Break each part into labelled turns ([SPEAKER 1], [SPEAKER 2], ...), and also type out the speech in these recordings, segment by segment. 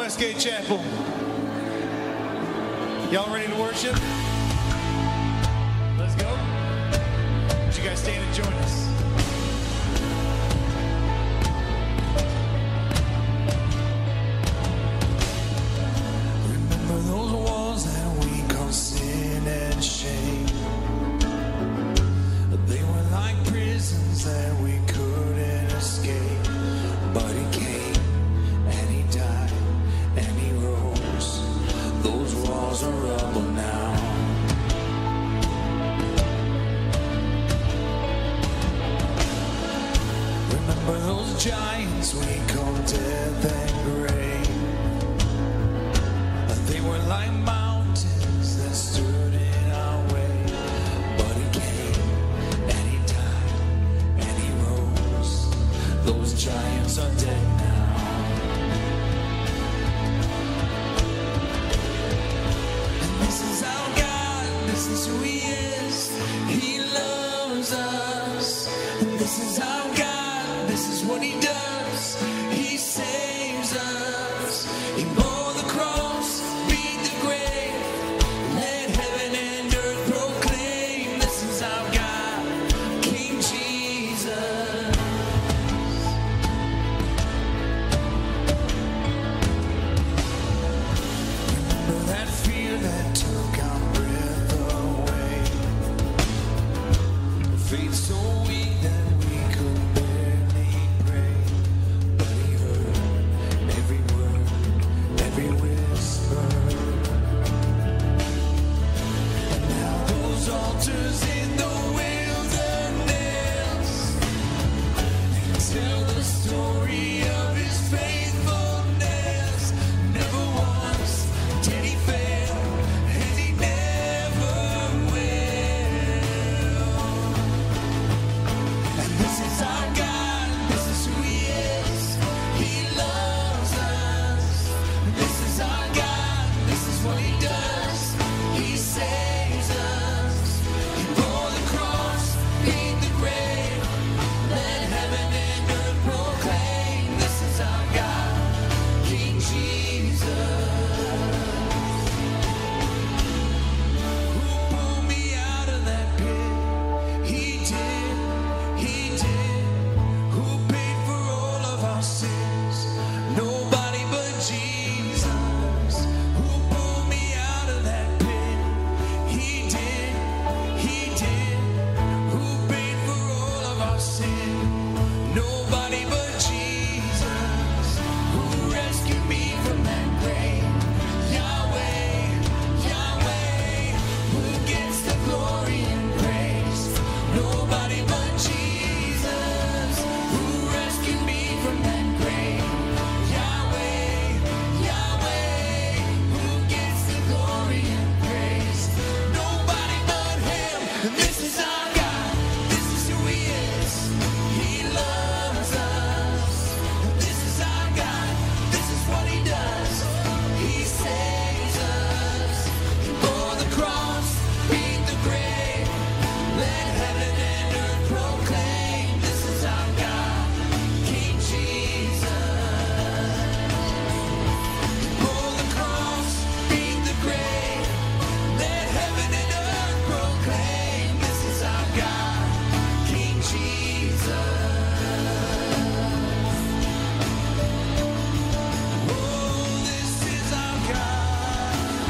[SPEAKER 1] Westgate Chapel. Y'all ready to worship? Let's go. Would you guys stand and join us? Remember those walls that we call sin and shame. They were like prisons that we couldn't escape. But he came and he died and he rose. Those walls are rubble now. Remember those giants we called death and grave. They were like mountains that stood in our way. But he came and he died and he rose. Those giants are dead now. And this is our God, this is who he is. He loves us. And this is our God, this is what he does. He saves us. He bore the cross, beat the grave. Let heaven and earth proclaim. This is our God, King Jesus. Remember that fear that took our breath away. Faith so weak that we could barely pray. But he heard every word, every whisper. And now those altars in the wilderness, they tell the story of his faithfulness. Never once did he fail, and he never will. And this is our God, this is who he is. He loves us. This is our God, this is what he does. He saves us. He bore the cross, beat the grave. Let heaven and earth proclaim. This is our God, King Jesus. Who pulled me out of that pit? He did, he did. Who paid for all of our sins? Nobody but Jesus. Who pulled me out of that pit? He did, he did. Who paid for all of our sin? Nobody but Jesus. Who rescued me from that grave? Yahweh, Yahweh. Who gets the glory and praise? Nobody but Jesus. Who rescued me from that grave? Yahweh, Yahweh. Who gets the glory and praise? Nobody but him. This is our God. This is who he is. He loves us. This is our God. This is what he does. He saves us. He bore the cross, beat the grave. Let heaven and earth proclaim. This is our God, King Jesus. He bore the cross, beat the grave. Let heaven and earth proclaim. This is our God, King Jesus. Oh, this is our God.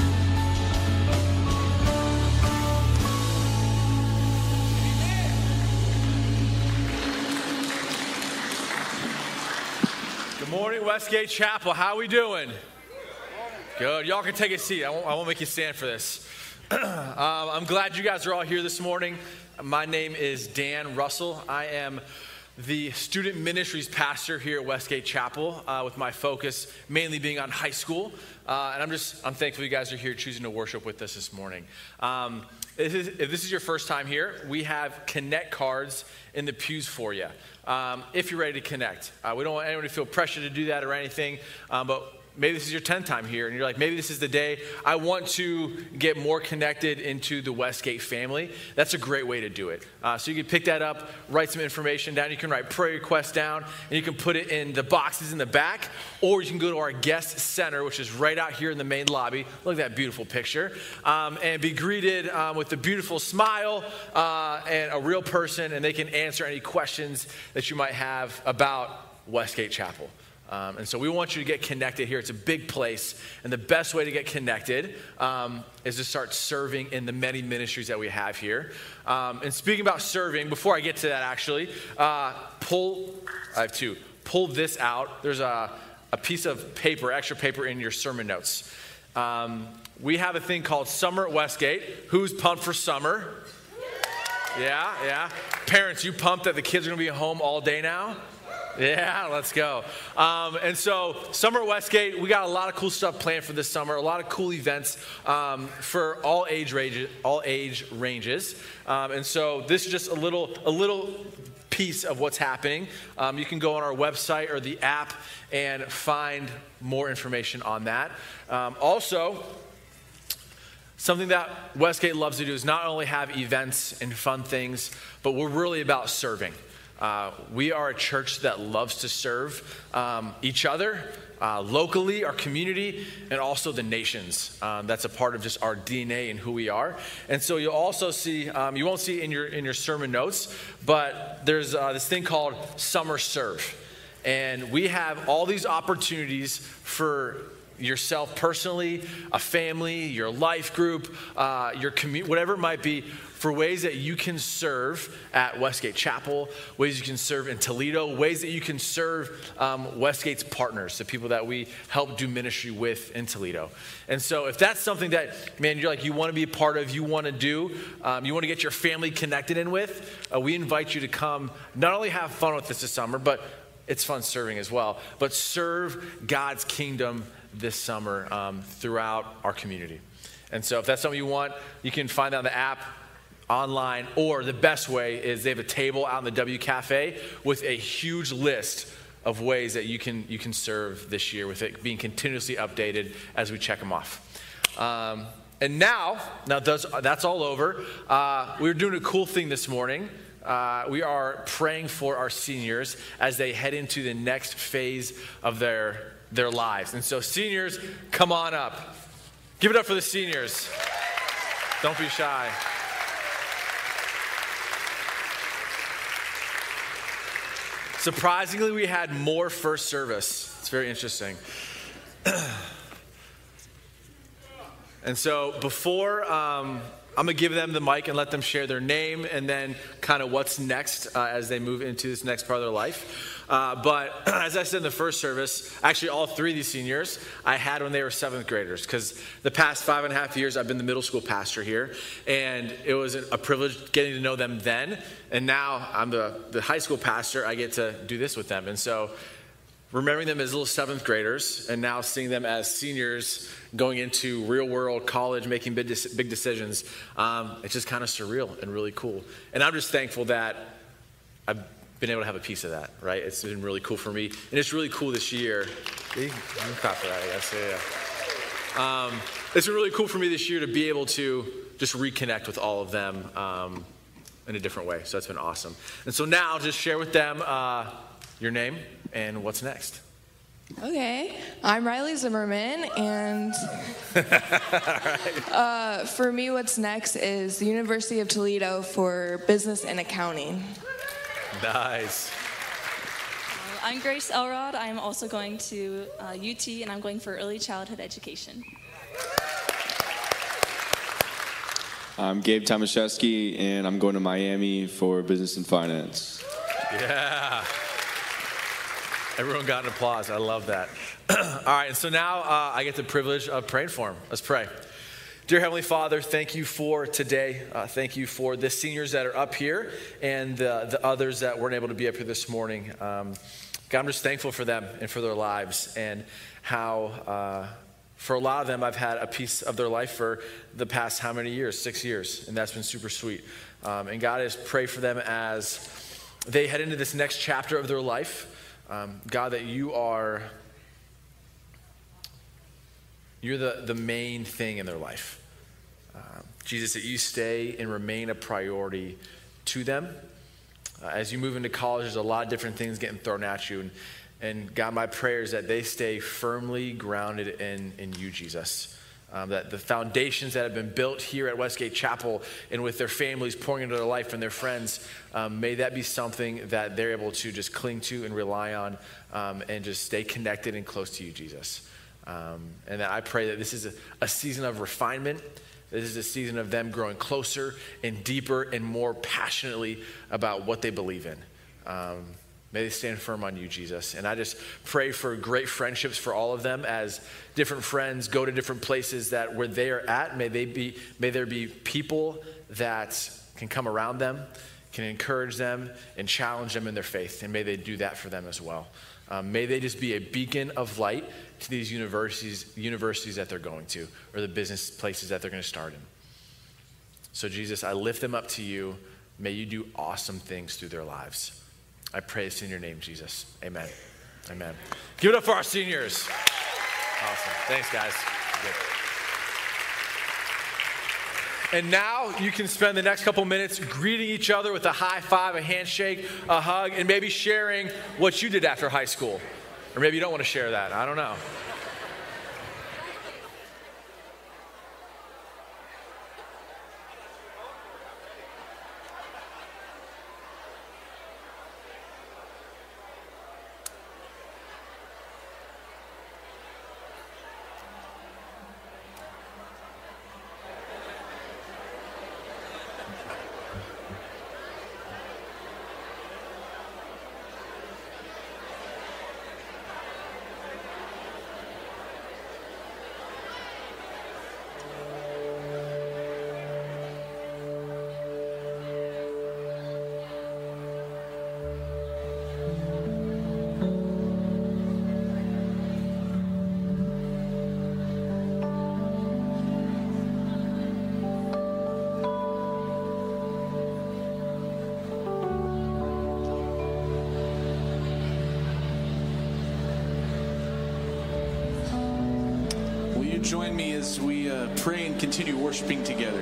[SPEAKER 2] Good morning, Westgate Chapel. How are we doing? Good. Y'all can take a seat. I won't make you stand for this. I'm glad you guys are all here this morning. My name is Dan Russell. I am the student ministries pastor here at Westgate Chapel, with my focus mainly being on high school. And I'm thankful you guys are here choosing to worship with us this morning. If this is your first time here, we have Connect cards in the pews for you. If you're ready to connect. We don't want anyone to feel pressure to do that or anything, but maybe this is your 10th time here, and you're like, maybe this is the day I want to get more connected into the Westgate family. That's a great way to do it. So you can pick that up, write some information down. You can write prayer requests down, and you can put it in the boxes in the back, or you can go to our guest center, which is right out here in the main lobby. Look at that beautiful picture. And be greeted with a beautiful smile and a real person, and they can answer any questions that you might have about Westgate Chapel. And so we want you to get connected here. It's a big place. And the best way to get connected is to start serving in the many ministries that we have here. And speaking about serving, before I get to that actually, I have two. Pull this out. There's a piece of paper, extra paper in your sermon notes. We have a thing called Summer at Westgate. Who's pumped for summer? Yeah. Parents, you pumped that the kids are going to be home all day now? Yeah, let's go. And so Summer at Westgate, we got a lot of cool stuff planned for this summer, a lot of cool events for all age ranges. And so this is just a little piece of what's happening. You can go on our website or the app and find more information on that. Also, something that Westgate loves to do is not only have events and fun things, but we're really about serving. We are a church that loves to serve each other, locally, our community, and also the nations. That's a part of just our DNA and who we are. And so you'll also see, you won't see in your sermon notes, but there's this thing called Summer Serve. And we have all these opportunities for yourself personally, a family, your life group, your community, whatever it might be, for ways that you can serve at Westgate Chapel, ways you can serve in Toledo, ways that you can serve Westgate's partners, the people that we help do ministry with in Toledo. And so if that's something that, man, you're like, you want to be a part of, you want to do, you want to get your family connected in with, we invite you to come, not only have fun with this summer, but it's fun serving as well, but serve God's kingdom this summer throughout our community. And so if that's something you want, you can find that on the app, online, or the best way is they have a table out in the W Cafe with a huge list of ways that you can serve this year, with it being continuously updated as we check them off. And now that's all over. We were doing a cool thing this morning. We are praying for our seniors as they head into the next phase of their lives. And so seniors, come on up. Give it up for the seniors. Don't be shy. Surprisingly, we had more first service. It's very interesting. And so before, I'm going to give them the mic and let them share their name and then kind of what's next as they move into this next part of their life. But as I said in the first service, actually all three of these seniors I had when they were 7th graders, because the past 5.5 years I've been the middle school pastor here, and it was a privilege getting to know them then, and now I'm the high school pastor. I get to do this with them. And so remembering them as little 7th graders and now seeing them as seniors going into real world college, making big decisions, it's just kind of surreal and really cool. And I'm just thankful that I've been able to have a piece of that, right? It's been really cool for me. And it's really cool this year. You can clap for that, I guess. Yeah. It's been really cool for me this year to be able to just reconnect with all of them in a different way. So that's been awesome. And so now I'll just share with them your name and what's next.
[SPEAKER 3] Okay, I'm Riley Zimmerman, and for me, what's next is the University of Toledo for Business and Accounting.
[SPEAKER 2] Nice.
[SPEAKER 4] I'm Grace Elrod. I'm also going to UT, and I'm going for early childhood education.
[SPEAKER 5] I'm Gabe Tomaszewski, and I'm going to Miami for business and finance.
[SPEAKER 2] Yeah. Everyone got an applause. I love that. All right, and so now I get the privilege of praying for him. Let's pray. Dear Heavenly Father, thank you for today. Thank you for the seniors that are up here and the others that weren't able to be up here this morning. God, I'm just thankful for them and for their lives, and how for a lot of them I've had a piece of their life for the past how many years? 6 years, and that's been super sweet. And God, I just pray for them as they head into this next chapter of their life. God, that you are you're the main thing in their life. Jesus, that you stay and remain a priority to them. As you move into college, there's a lot of different things getting thrown at you. And God, my prayer is that they stay firmly grounded in you, Jesus. That the foundations that have been built here at Westgate Chapel and with their families pouring into their life and their friends, may that be something that they're able to just cling to and rely on and just stay connected and close to you, Jesus. And that I pray that this is a season of refinement. This is a season of them growing closer and deeper and more passionately about what they believe in. May they stand firm on you, Jesus. And I just pray for great friendships for all of them as different friends go to different places that where they are at. May there be people that can come around them, can encourage them and challenge them in their faith. And may they do that for them as well. May they just be a beacon of light to these universities that they're going to, or the business places that they're going to start in. So Jesus, I lift them up to you. May you do awesome things through their lives. I pray this in your name, Jesus. Amen. Amen. Give it up for our seniors. Awesome. Thanks, guys. Good. And now you can spend the next couple minutes greeting each other with a high five, a handshake, a hug, and maybe sharing what you did after high school. Or maybe you don't want to share that. I don't know.
[SPEAKER 6] Join me as we pray and continue worshiping together.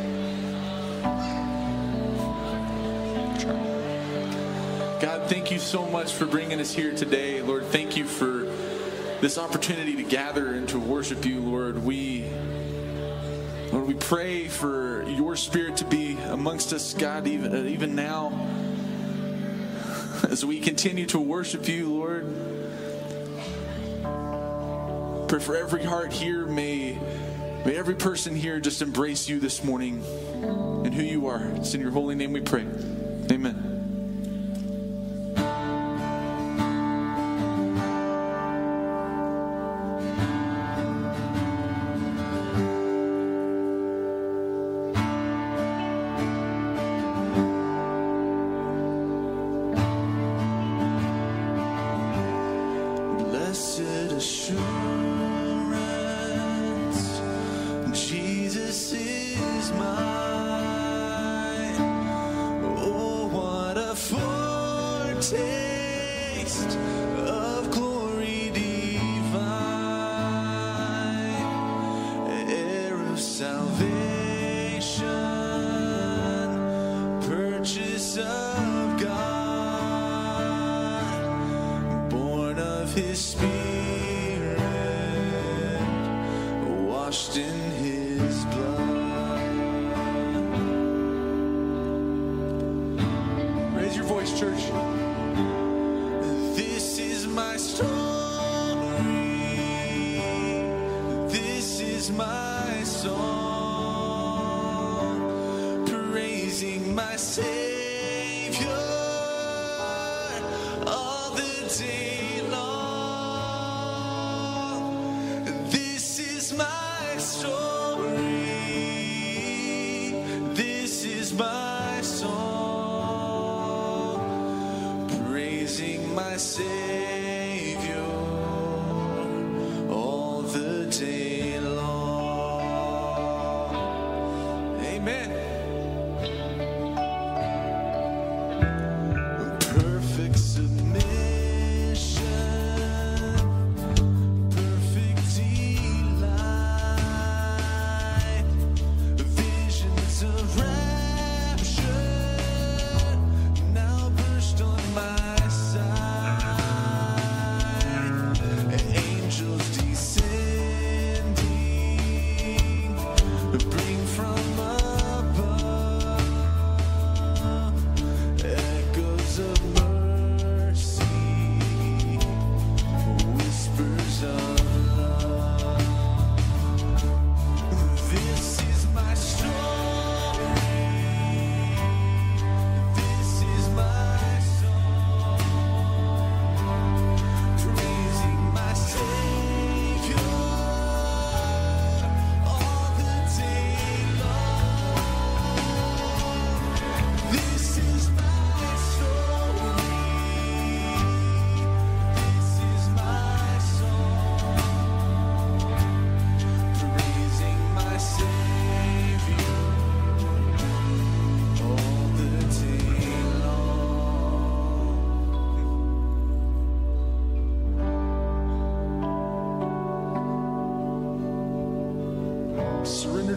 [SPEAKER 6] God, thank you so much for bringing us here today. Lord, thank you for this opportunity to gather and to worship you, Lord. We pray for your spirit to be amongst us, God, even now. As we continue to worship you, Lord. Pray for every heart here. May every person here just embrace you this morning and who you are. It's in your holy name we pray. Amen.
[SPEAKER 1] Perfect delight.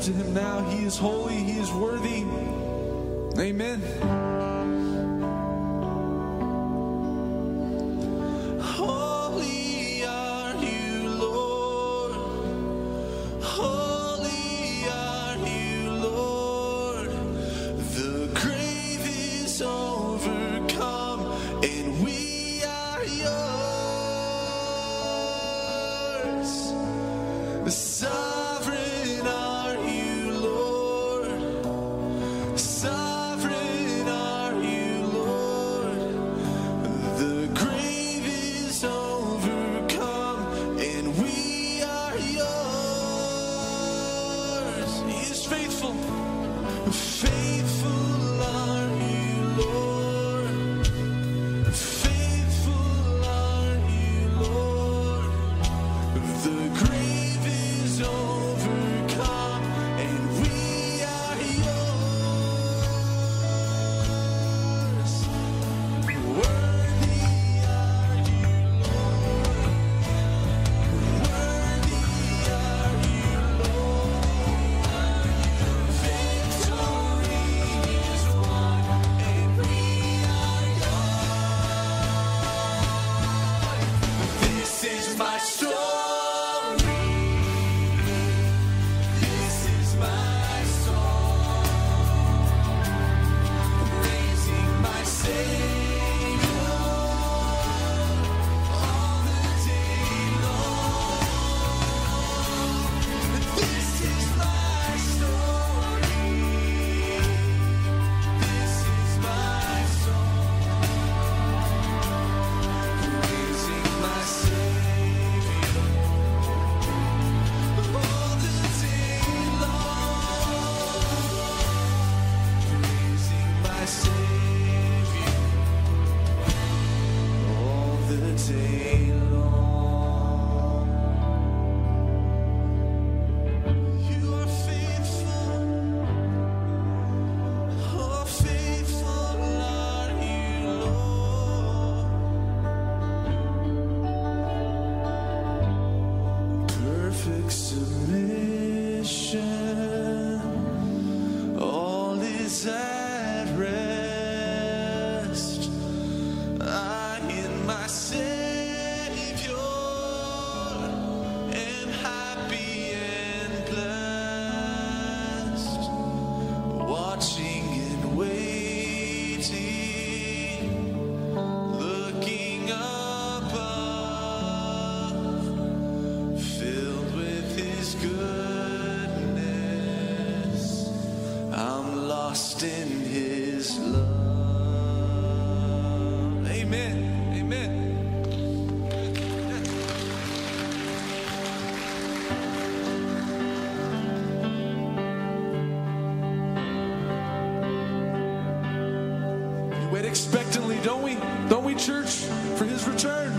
[SPEAKER 6] to him now. He is holy. He is worthy. Amen. Holy are you, Lord. Holy are you, Lord. The grave is overcome, and we are yours. Sovereign are you, Lord. Sovereign are you, Lord. The grave is overcome, and we are yours. He is faithful. Faithful are you, Lord. Faithful are you, Lord. The grave is overcome, and we are yours. Worthy are you, Lord. Worthy are you, Lord. Victory is won, and we are yours. This is my story. This is my song, praising my Savior all the day long. This is my story. This is my song, praising my Savior all the day long. Praising my Savior all the day long. You are faithful. Oh, faithful are you, Lord. Perfect submission, all is at rest. I in my Savior am happy and blessed, watching and waiting, looking above, filled with his goodness. I'm lost in his love. Amen. Amen. We wait expectantly, don't we? Don't we, church, for his return?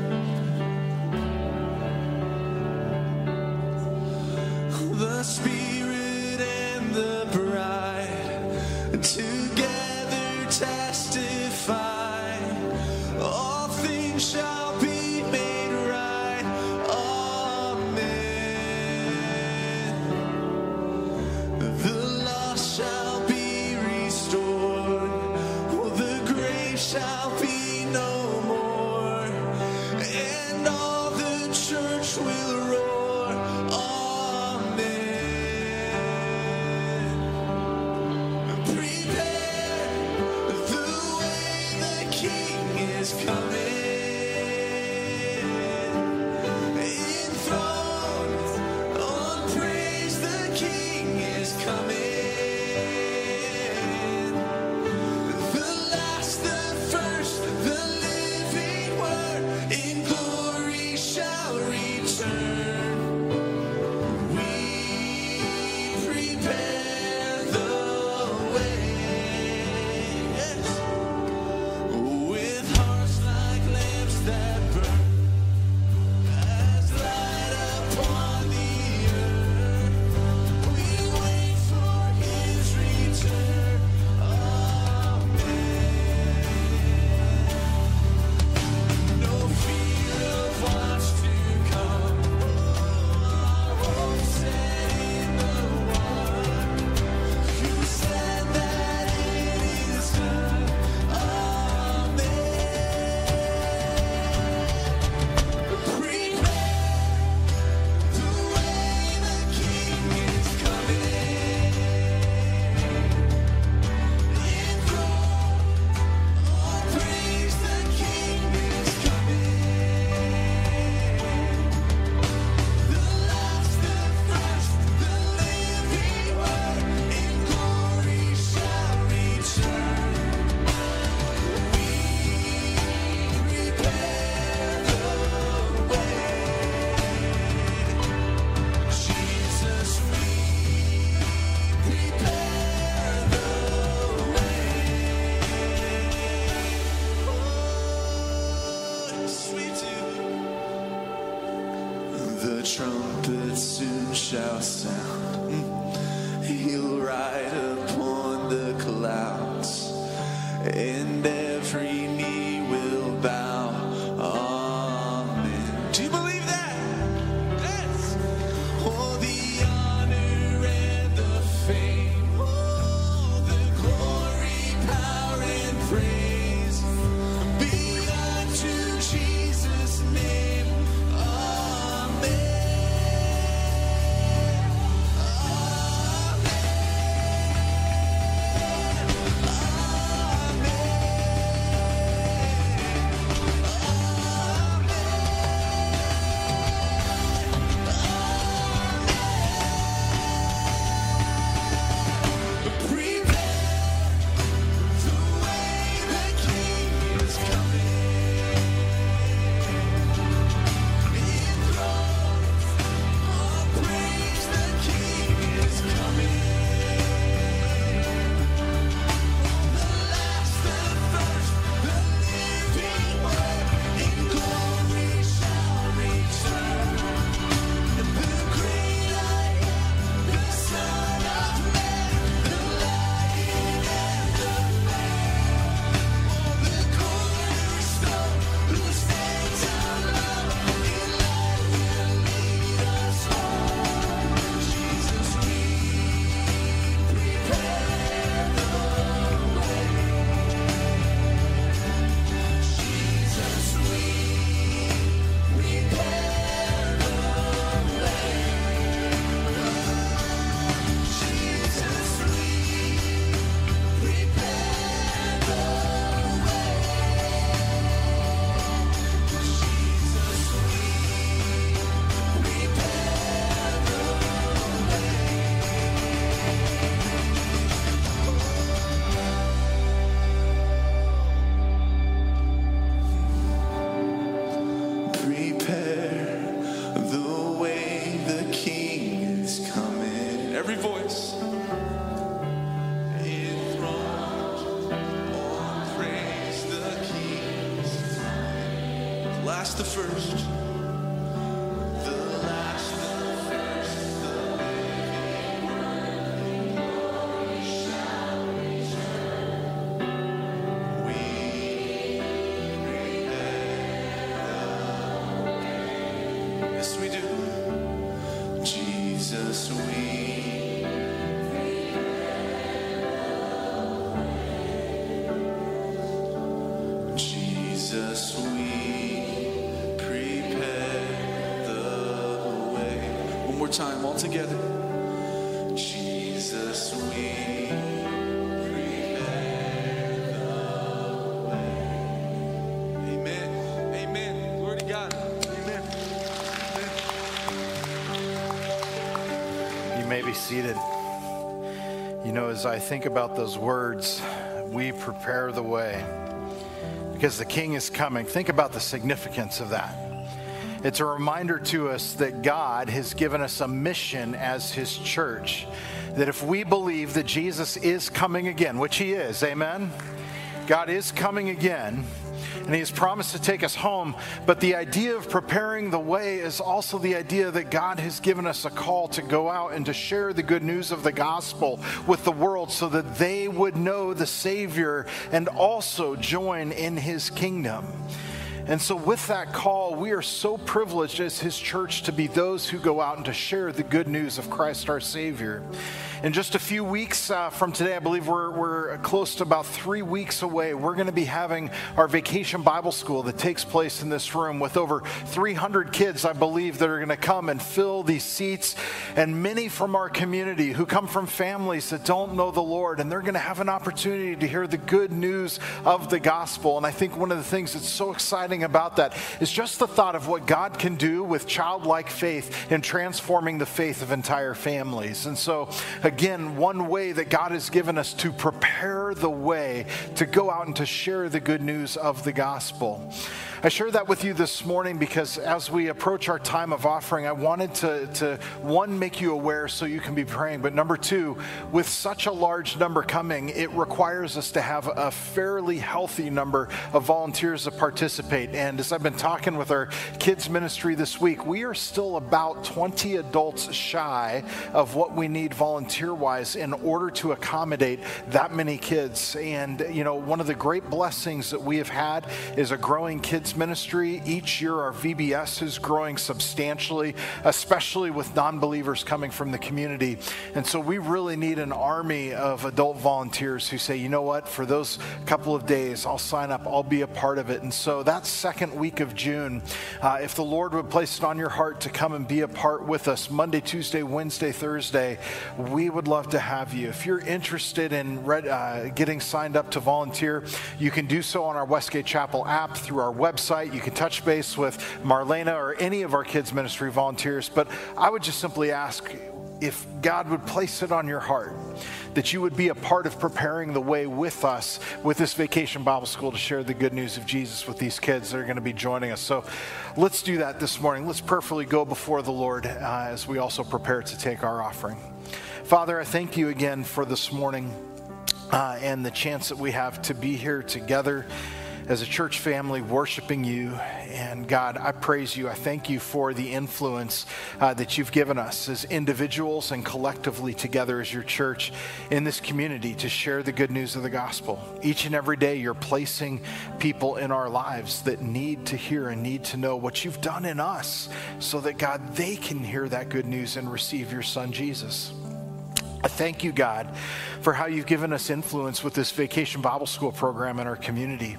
[SPEAKER 6] The Spirit and the bride together testify, all things shall be made right. Amen. The lost shall be restored, the grave shall be no more, and all the church will roar. Amen. Prepare the way, the King is coming. Enthroned on praise, the King is coming. The last, the first
[SPEAKER 1] trumpet soon shall sound. He'll ride upon the clouds, and every knee will bow. Amen. Do you believe that? Yes. Oh, the honor and the fame, oh, the glory, power, and praise be unto Jesus' name. Amen. Every voice. Enthroned, oh, praise the King. Last the first. The last the first. The living word. Glory shall return. We prepare the way. Yes, we do. Jesus, we Jesus, we prepare the way. One more time, all together. Jesus, we prepare the way. Amen. Amen. Glory to God. Amen.
[SPEAKER 7] You may be seated. You know, as I think about those words, we prepare the way because the King is coming. Think about the significance of that. It's a reminder to us that God has given us a mission as his church, that if we believe that Jesus is coming again, which he is, amen? God is coming again, and he has promised to take us home. But the idea of preparing the way is also the idea that God has given us a call to go out and to share the good news of the gospel with the world so that they would know the Savior and also join in his kingdom. And so with that call, we are so privileged as his church to be those who go out and to share the good news of Christ our Savior. In just a few weeks from today, I believe we're close to about 3 weeks away, we're going to be having our Vacation Bible School that takes place in this room with over 300 kids, I believe, that are going to come and fill these seats, and many from our community who come from families that don't know the Lord, and they're going to have an opportunity to hear the good news of the gospel. And I think one of the things that's so exciting about that is just the thought of what God can do with childlike faith in transforming the faith of entire families. And so Again, one way that God has given us to prepare the way to go out and to share the good news of the gospel. I share that with you this morning because as we approach our time of offering, I wanted to one, make you aware so you can be praying, but number two, with such a large number coming, it requires us to have a fairly healthy number of volunteers to participate. And as I've been talking with our kids ministry this week, we are still about 20 adults shy of what we need volunteer-wise in order to accommodate that many kids. And, you know, one of the great blessings that we have had is a growing kids ministry. Each year our VBS is growing substantially, especially with non-believers coming from the community. And so we really need an army of adult volunteers who say, you know what, for those couple of days, I'll sign up, I'll be a part of it. And so that second week of June, if the Lord would place it on your heart to come and be a part with us Monday, Tuesday, Wednesday, Thursday, we would love to have you. If you're interested in getting signed up to volunteer, you can do so on our Westgate Chapel app, through our website. You can touch base with Marlena or any of our kids ministry volunteers. But I would just simply ask if God would place it on your heart that you would be a part of preparing the way with us with this Vacation Bible School to share the good news of Jesus with these kids that are going to be joining us. So let's do that this morning. Let's prayerfully go before the Lord as we also prepare to take our offering. Father, I thank you again for this morning and the chance that we have to be here together as a church family worshiping you. And God, I praise you. I thank you for the influence that you've given us as individuals and collectively together as your church in this community to share the good news of the gospel. Each and every day you're placing people in our lives that need to hear and need to know what you've done in us so that, God, they can hear that good news and receive your son, Jesus. I thank you, God, for how you've given us influence with this Vacation Bible School program in our community.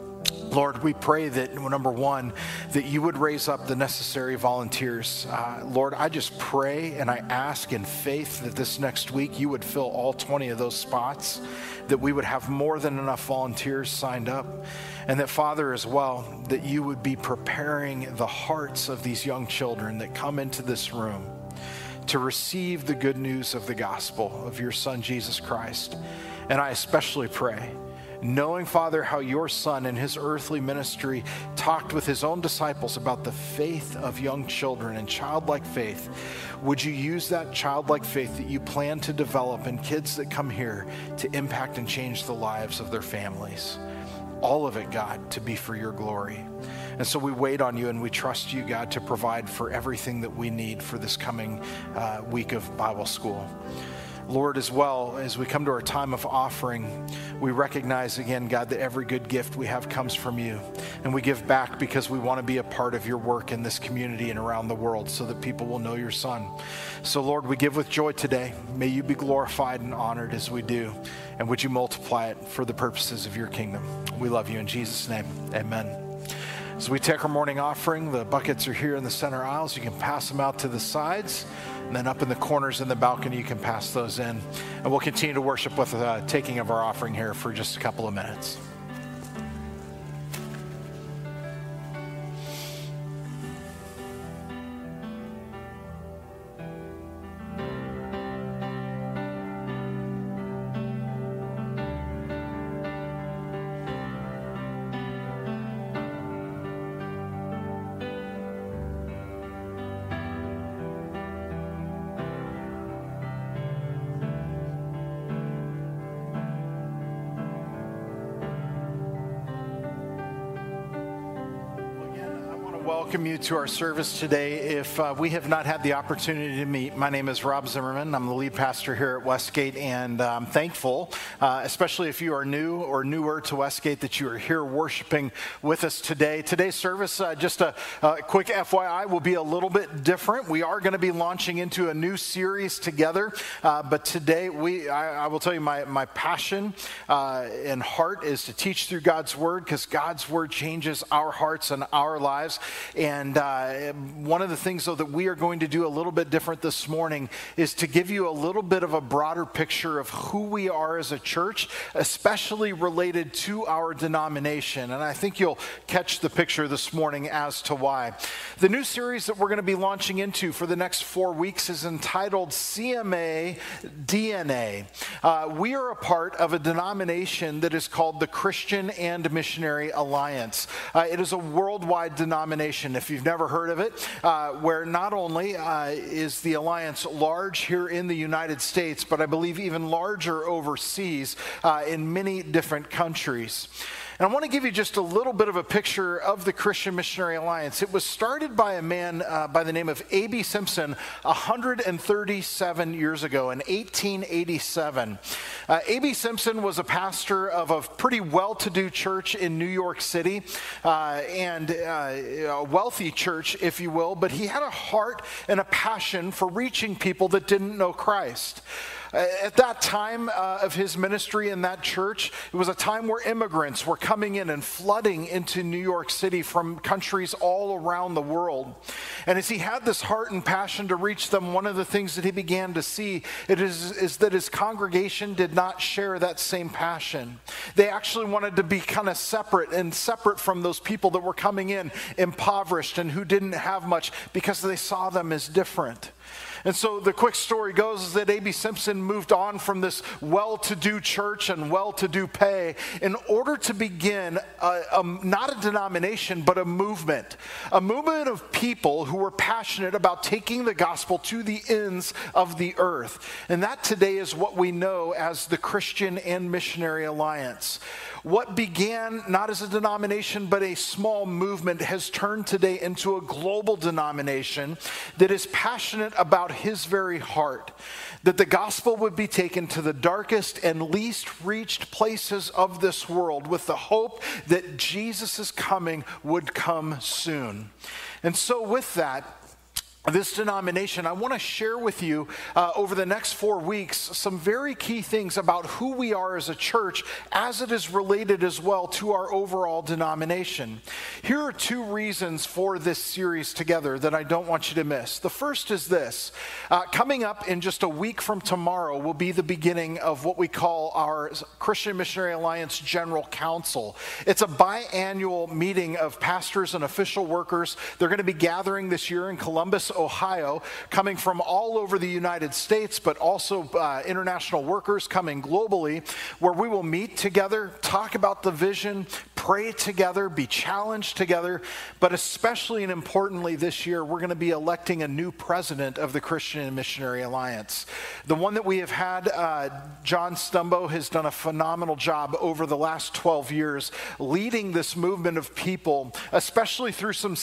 [SPEAKER 7] Lord, we pray that, number one, that you would raise up the necessary volunteers. Lord, I just pray and I ask in faith that this next week you would fill all 20 of those spots, that we would have more than enough volunteers signed up, and that, Father, as well, that you would be preparing the hearts of these young children that come into this room to receive the good news of the gospel of your Son, Jesus Christ. And I especially pray, knowing, Father, how your son in his earthly ministry talked with his own disciples about the faith of young children and childlike faith, would you use that childlike faith that you plan to develop in kids that come here to impact and change the lives of their families? All of it, God, to be for your glory. And so we wait on you and we trust you, God, to provide for everything that we need for this coming week of Bible school. Lord, as well, as we come to our time of offering, we recognize again, God, that every good gift we have comes from you. And we give back because we want to be a part of your work in this community and around the world so that people will know your Son. So, Lord, we give with joy today. May you be glorified and honored as we do. And would you multiply it for the purposes of your kingdom? We love you in Jesus' name. Amen. As we take our morning offering, the buckets are here in the center aisles. You can pass them out to the sides. And then up in the corners in the balcony, you can pass those in. And we'll continue to worship with the taking of our offering here for just a couple of minutes. Welcome you to our service today. If we have not had the opportunity to meet, my name is Rob Zimmerman. I'm the lead pastor here at Westgate, and I'm thankful, especially if you are new or newer to Westgate, that you are here worshiping with us today. Today's service, just a quick FYI, will be a little bit different. We are going to be launching into a new series together, but today I will tell you my passion and heart is to teach through God's Word, because God's Word changes our hearts and our lives. And one of the things, though, that we are going to do a little bit different this morning is to give you a little bit of a broader picture of who we are as a church, especially related to our denomination. And I think you'll catch the picture this morning as to why. The new series that we're going to be launching into for the next 4 weeks is entitled CMA DNA. We are a part of a denomination that is called the Christian and Missionary Alliance. It is a worldwide denomination, if you've never heard of it, where not only is the alliance large here in the United States, but I believe even larger overseas in many different countries. And I want to give you just a little bit of a picture of the Christian Missionary Alliance. It was started by a man by the name of A.B. Simpson 137 years ago in 1887. A.B. Simpson was a pastor of a pretty well-to-do church in New York City, and a wealthy church, if you will, but he had a heart and a passion for reaching people that didn't know Christ. At that time of his ministry in that church, it was a time where immigrants were coming in and flooding into New York City from countries all around the world. And as he had this heart and passion to reach them, one of the things that he began to see is that his congregation did not share that same passion. They actually wanted to be kind of separate from those people that were coming in impoverished and who didn't have much because they saw them as different. And so the quick story goes is that A.B. Simpson moved on from this well-to-do church and well-to-do pay in order to begin not a denomination, but a movement of people who were passionate about taking the gospel to the ends of the earth. And that today is what we know as the Christian and Missionary Alliance. What began not as a denomination but a small movement has turned today into a global denomination that is passionate about his very heart, that the gospel would be taken to the darkest and least reached places of this world with the hope that Jesus' coming would come soon. And so with that, this denomination, I want to share with you over the next 4 weeks some very key things about who we are as a church as it is related as well to our overall denomination. Here are 2 reasons for this series together that I don't want you to miss. The first is this. Coming up in just a week from tomorrow will be the beginning of what we call our Christian Missionary Alliance General Council. It's a biannual meeting of pastors and official workers. They're going to be gathering this year in Columbus, Ohio, coming from all over the United States, but also international workers coming globally, where we will meet together, talk about the vision, pray together, be challenged together, but especially and importantly this year, we're going to be electing a new president of the Christian and Missionary Alliance. The one that we have had, John Stumbo, has done a phenomenal job over the last 12 years leading this movement of people, especially through some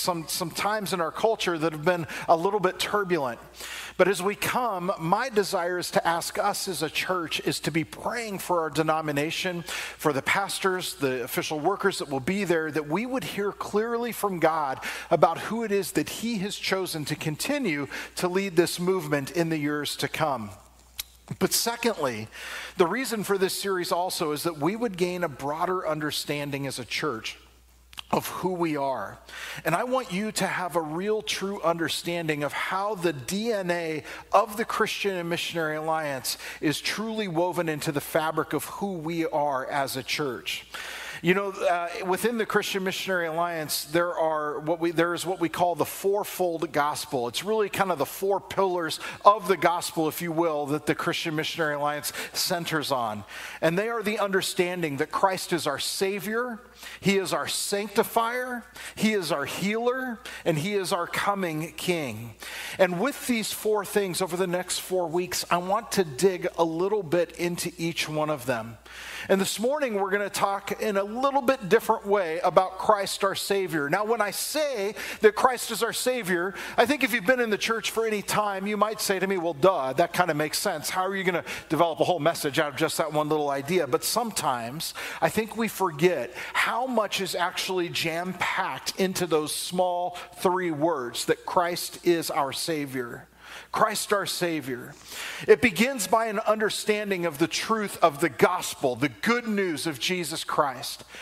[SPEAKER 7] times in our culture that have been a little bit turbulent. But as we come, my desire is to ask us as a church is to be praying for our denomination, for the pastors, the official workers that will be there, that we would hear clearly from God about who it is that He has chosen to continue to lead this movement in the years to come. But secondly, the reason for this series also is that we would gain a broader understanding as a church of who we are. And I want you to have a real true understanding of how the DNA of the Christian and Missionary Alliance is truly woven into the fabric of who we are as a church. You know, within the Christian Missionary Alliance, there is what we call the fourfold gospel. It's really kind of the 4 pillars of the gospel, if you will, that the Christian Missionary Alliance centers on. And they are the understanding that Christ is our Savior, He is our sanctifier, He is our healer, and He is our coming King. And with these 4 things over the next 4 weeks, I want to dig a little bit into each one of them. And this morning, we're going to talk in a little bit different way about Christ our Savior. Now, when I say that Christ is our Savior, I think if you've been in the church for any time, you might say to me, well, duh, that kind of makes sense. How are you going to develop a whole message out of just that one little idea? But sometimes I think we forget how much is actually jam-packed into those small 3 words, that Christ is our Savior. Christ our Savior. It begins by an understanding of the truth of the gospel, the good news of Jesus Christ.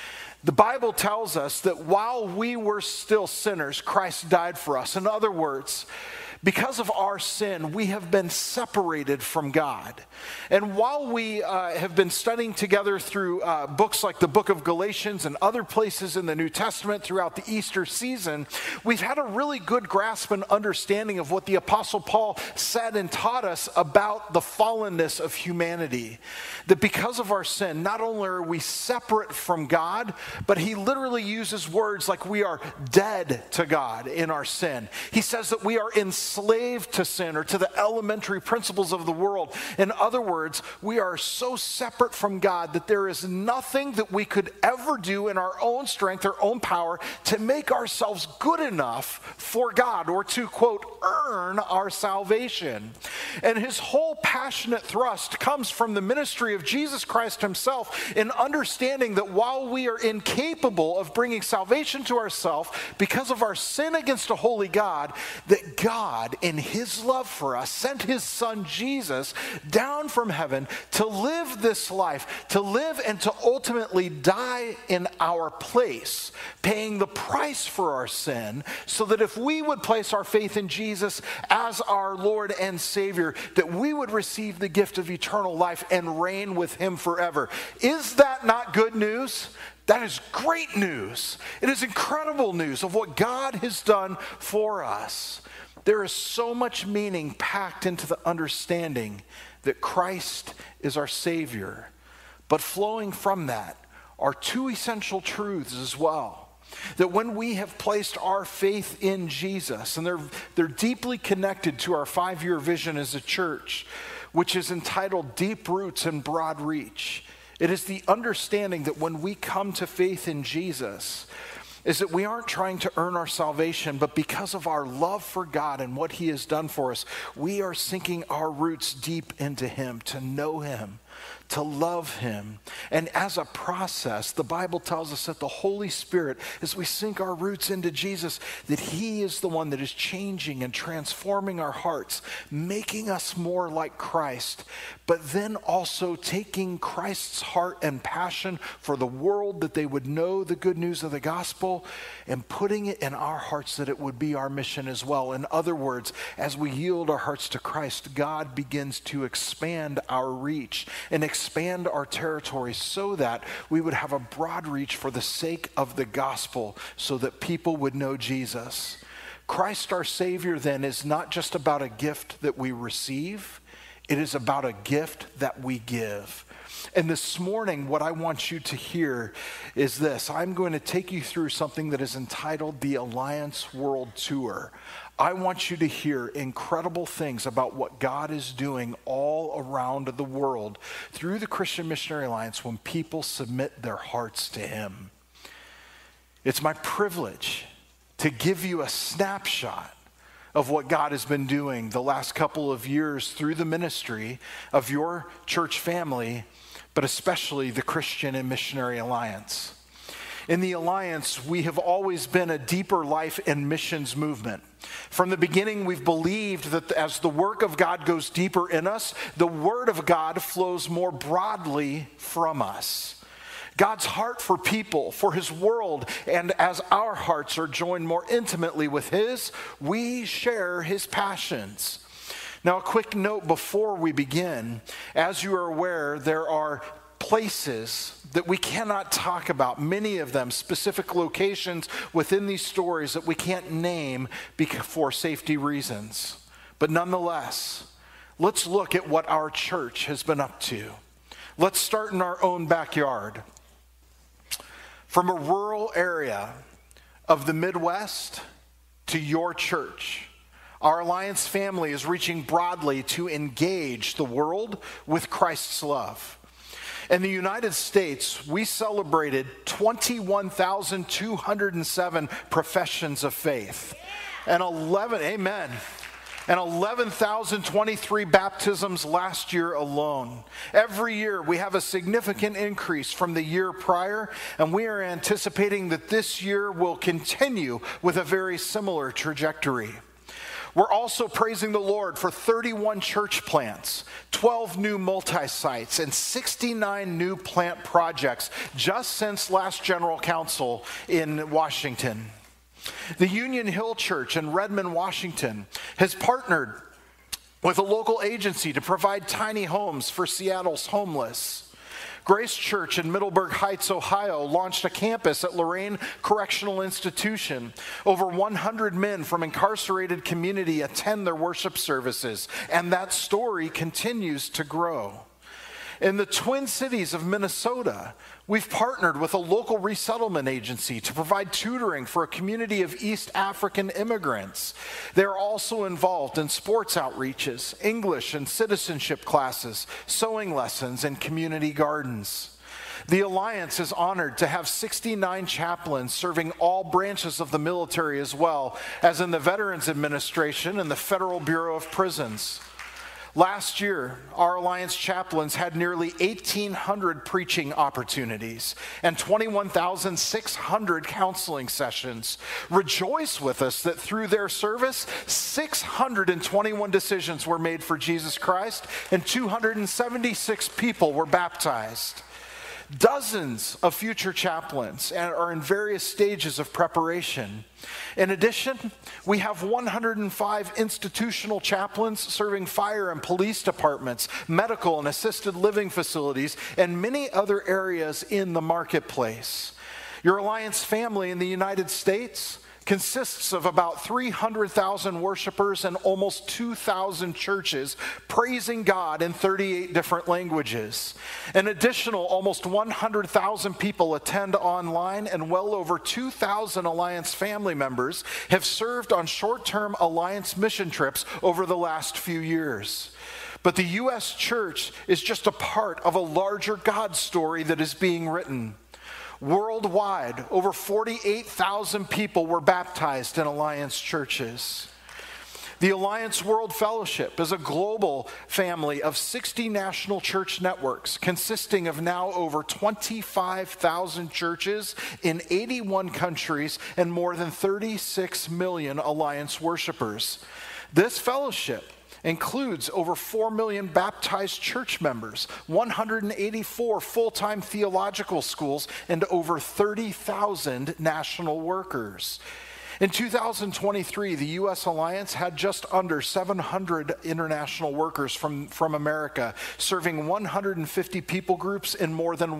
[SPEAKER 7] The Bible tells us that while we were still sinners, Christ died for us. In other words, because of our sin, we have been separated from God. And while we have been studying together through books like the book of Galatians and other places in the New Testament throughout the Easter season, we've had a really good grasp and understanding of what the Apostle Paul said and taught us about the fallenness of humanity. That because of our sin, not only are we separate from God, but he literally uses words like we are dead to God in our sin. He says that we are enslaved to sin or to the elementary principles of the world. In other words, we are so separate from God that there is nothing that we could ever do in our own strength, our own power, to make ourselves good enough for God or to, quote, earn our salvation. And his whole passionate thrust comes from the ministry of Jesus Christ himself in understanding that while we are incapable of bringing salvation to ourselves because of our sin against a holy God, that God, in his love for us, sent his son Jesus down from heaven to live this life, to live and to ultimately die in our place, paying the price for our sin, so that if we would place our faith in Jesus as our Lord and Savior, that we would receive the gift of eternal life and reign with him forever. Is that not good news? That is great news. It is incredible news of what God has done for us. There is so much meaning packed into the understanding that Christ is our Savior. But flowing from that are two essential truths as well. That when we have placed our faith in Jesus, and they're deeply connected to our 5-year vision as a church, which is entitled Deep Roots and Broad Reach. It is the understanding that when we come to faith in Jesus, is that we aren't trying to earn our salvation, but because of our love for God and what he has done for us, we are sinking our roots deep into him, to know him, to love him. And as a process, the Bible tells us that the Holy Spirit, as we sink our roots into Jesus, that he is the one that is changing and transforming our hearts, making us more like Christ, but then also taking Christ's heart and passion for the world, that they would know the good news of the gospel, and putting it in our hearts that it would be our mission as well. In other words, as we yield our hearts to Christ, God begins to expand our reach and expand our territory so that we would have a broad reach for the sake of the gospel, so that people would know Jesus. Christ our Savior then is not just about a gift that we receive, it is about a gift that we give. And this morning, what I want you to hear is this. I'm going to take you through something that is entitled the Alliance World Tour. I want you to hear incredible things about what God is doing all around the world through the Christian Missionary Alliance when people submit their hearts to him. It's my privilege to give you a snapshot of what God has been doing the last couple of years through the ministry of your church family, but especially the Christian and Missionary Alliance. In the Alliance, we have always been a deeper life and missions movement. From the beginning, we've believed that as the work of God goes deeper in us, the Word of God flows more broadly from us. God's heart for people, for his world, and as our hearts are joined more intimately with his, we share his passions. Now, a quick note before we begin. As you are aware, there are places that we cannot talk about, many of them, specific locations within these stories that we can't name for safety reasons. But nonetheless, let's look at what our church has been up to. Let's start in our own backyard. From a rural area of the Midwest to your church, our Alliance family is reaching broadly to engage the world with Christ's love. In the United States, we celebrated 21,207 professions of faith and 11,023 baptisms last year alone. Every year we have a significant increase from the year prior, and we are anticipating that this year will continue with a very similar trajectory. We're also praising the Lord for 31 church plants, 12 new multi-sites, and 69 new plant projects just since last General Council in Washington. The Union Hill Church in Redmond, Washington has partnered with a local agency to provide tiny homes for Seattle's homeless. Grace Church in Middleburg Heights, Ohio, launched a campus at Lorraine Correctional Institution. Over 100 men from incarcerated community attend their worship services, and that story continues to grow. In the Twin Cities of Minnesota, we've partnered with a local resettlement agency to provide tutoring for a community of East African immigrants. They're also involved in sports outreaches, English and citizenship classes, sewing lessons, and community gardens. The Alliance is honored to have 69 chaplains serving all branches of the military as well as in the Veterans Administration and the Federal Bureau of Prisons. Last year, our Alliance chaplains had nearly 1,800 preaching opportunities and 21,600 counseling sessions. Rejoice with us that through their service, 621 decisions were made for Jesus Christ and 276 people were baptized. Dozens of future chaplains are in various stages of preparation. In addition, we have 105 institutional chaplains serving fire and police departments, medical and assisted living facilities, and many other areas in the marketplace. Your Alliance family in the United States consists of about 300,000 worshipers and almost 2,000 churches praising God in 38 different languages. An additional almost 100,000 people attend online, and well over 2,000 Alliance family members have served on short-term Alliance mission trips over the last few years. But the U.S. church is just a part of a larger God story that is being written. Worldwide, over 48,000 people were baptized in Alliance churches. The Alliance World Fellowship is a global family of 60 national church networks consisting of now over 25,000 churches in 81 countries and more than 36 million Alliance worshipers. This fellowship includes over 4 million baptized church members, 184 full-time theological schools, and over 30,000 national workers. In 2023, the U.S. Alliance had just under 700 international workers from America, serving 150 people groups in more than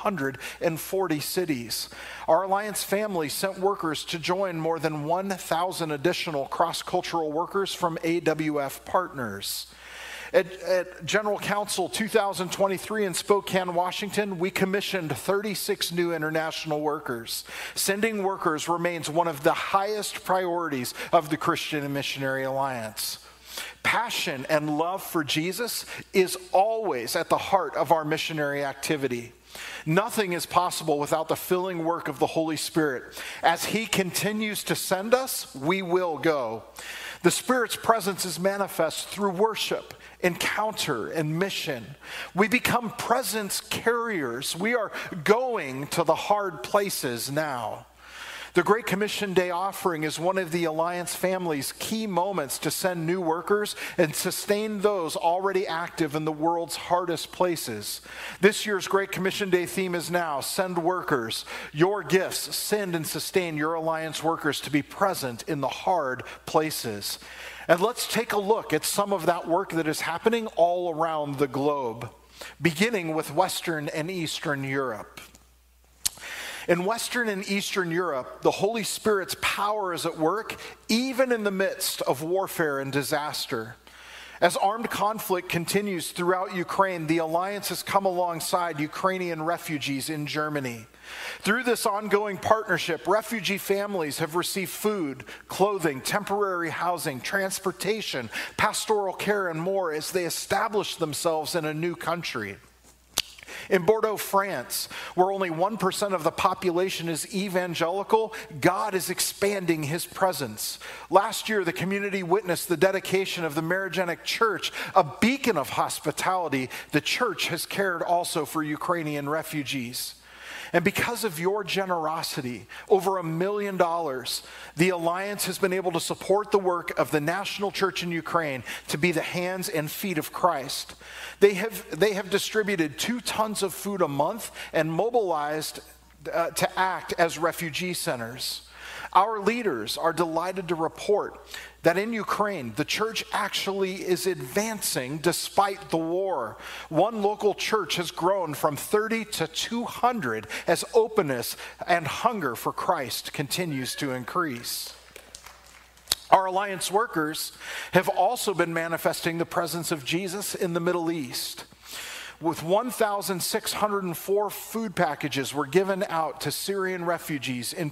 [SPEAKER 7] 140 cities. Our Alliance family sent workers to join more than 1,000 additional cross-cultural workers from AWF partners. At General Council 2023 in Spokane, Washington, we commissioned 36 new international workers. Sending workers remains one of the highest priorities of the Christian and Missionary Alliance. Passion and love for Jesus is always at the heart of our missionary activity. Nothing is possible without the filling work of the Holy Spirit. As He continues to send us, we will go. The Spirit's presence is manifest through worship, encounter, and mission. We become presence carriers. We are going to the hard places now. The Great Commission Day offering is one of the Alliance family's key moments to send new workers and sustain those already active in the world's hardest places. This year's Great Commission Day theme is now, Send Workers. Your gifts send and sustain your Alliance workers to be present in the hard places. And let's take a look at some of that work that is happening all around the globe, beginning with Western and Eastern Europe. In Western and Eastern Europe, the Holy Spirit's power is at work even in the midst of warfare and disaster. As armed conflict continues throughout Ukraine, the Alliance has come alongside Ukrainian refugees in Germany. Through this ongoing partnership, refugee families have received food, clothing, temporary housing, transportation, pastoral care, and more as they establish themselves in a new country. In Bordeaux, France, where only 1% of the population is evangelical, God is expanding His presence. Last year, the community witnessed the dedication of the Marigenic Church, a beacon of hospitality. The church has cared also for Ukrainian refugees. And because of your generosity, over $1 million, the Alliance has been able to support the work of the National Church in Ukraine to be the hands and feet of Christ. They have distributed 2 tons of food a month and mobilized to act as refugee centers. Our leaders are delighted to report that in Ukraine, the church actually is advancing despite the war. One local church has grown from 30 to 200 as openness and hunger for Christ continues to increase. Our Alliance workers have also been manifesting the presence of Jesus in the Middle East. With 1,604 food packages were given out to Syrian refugees in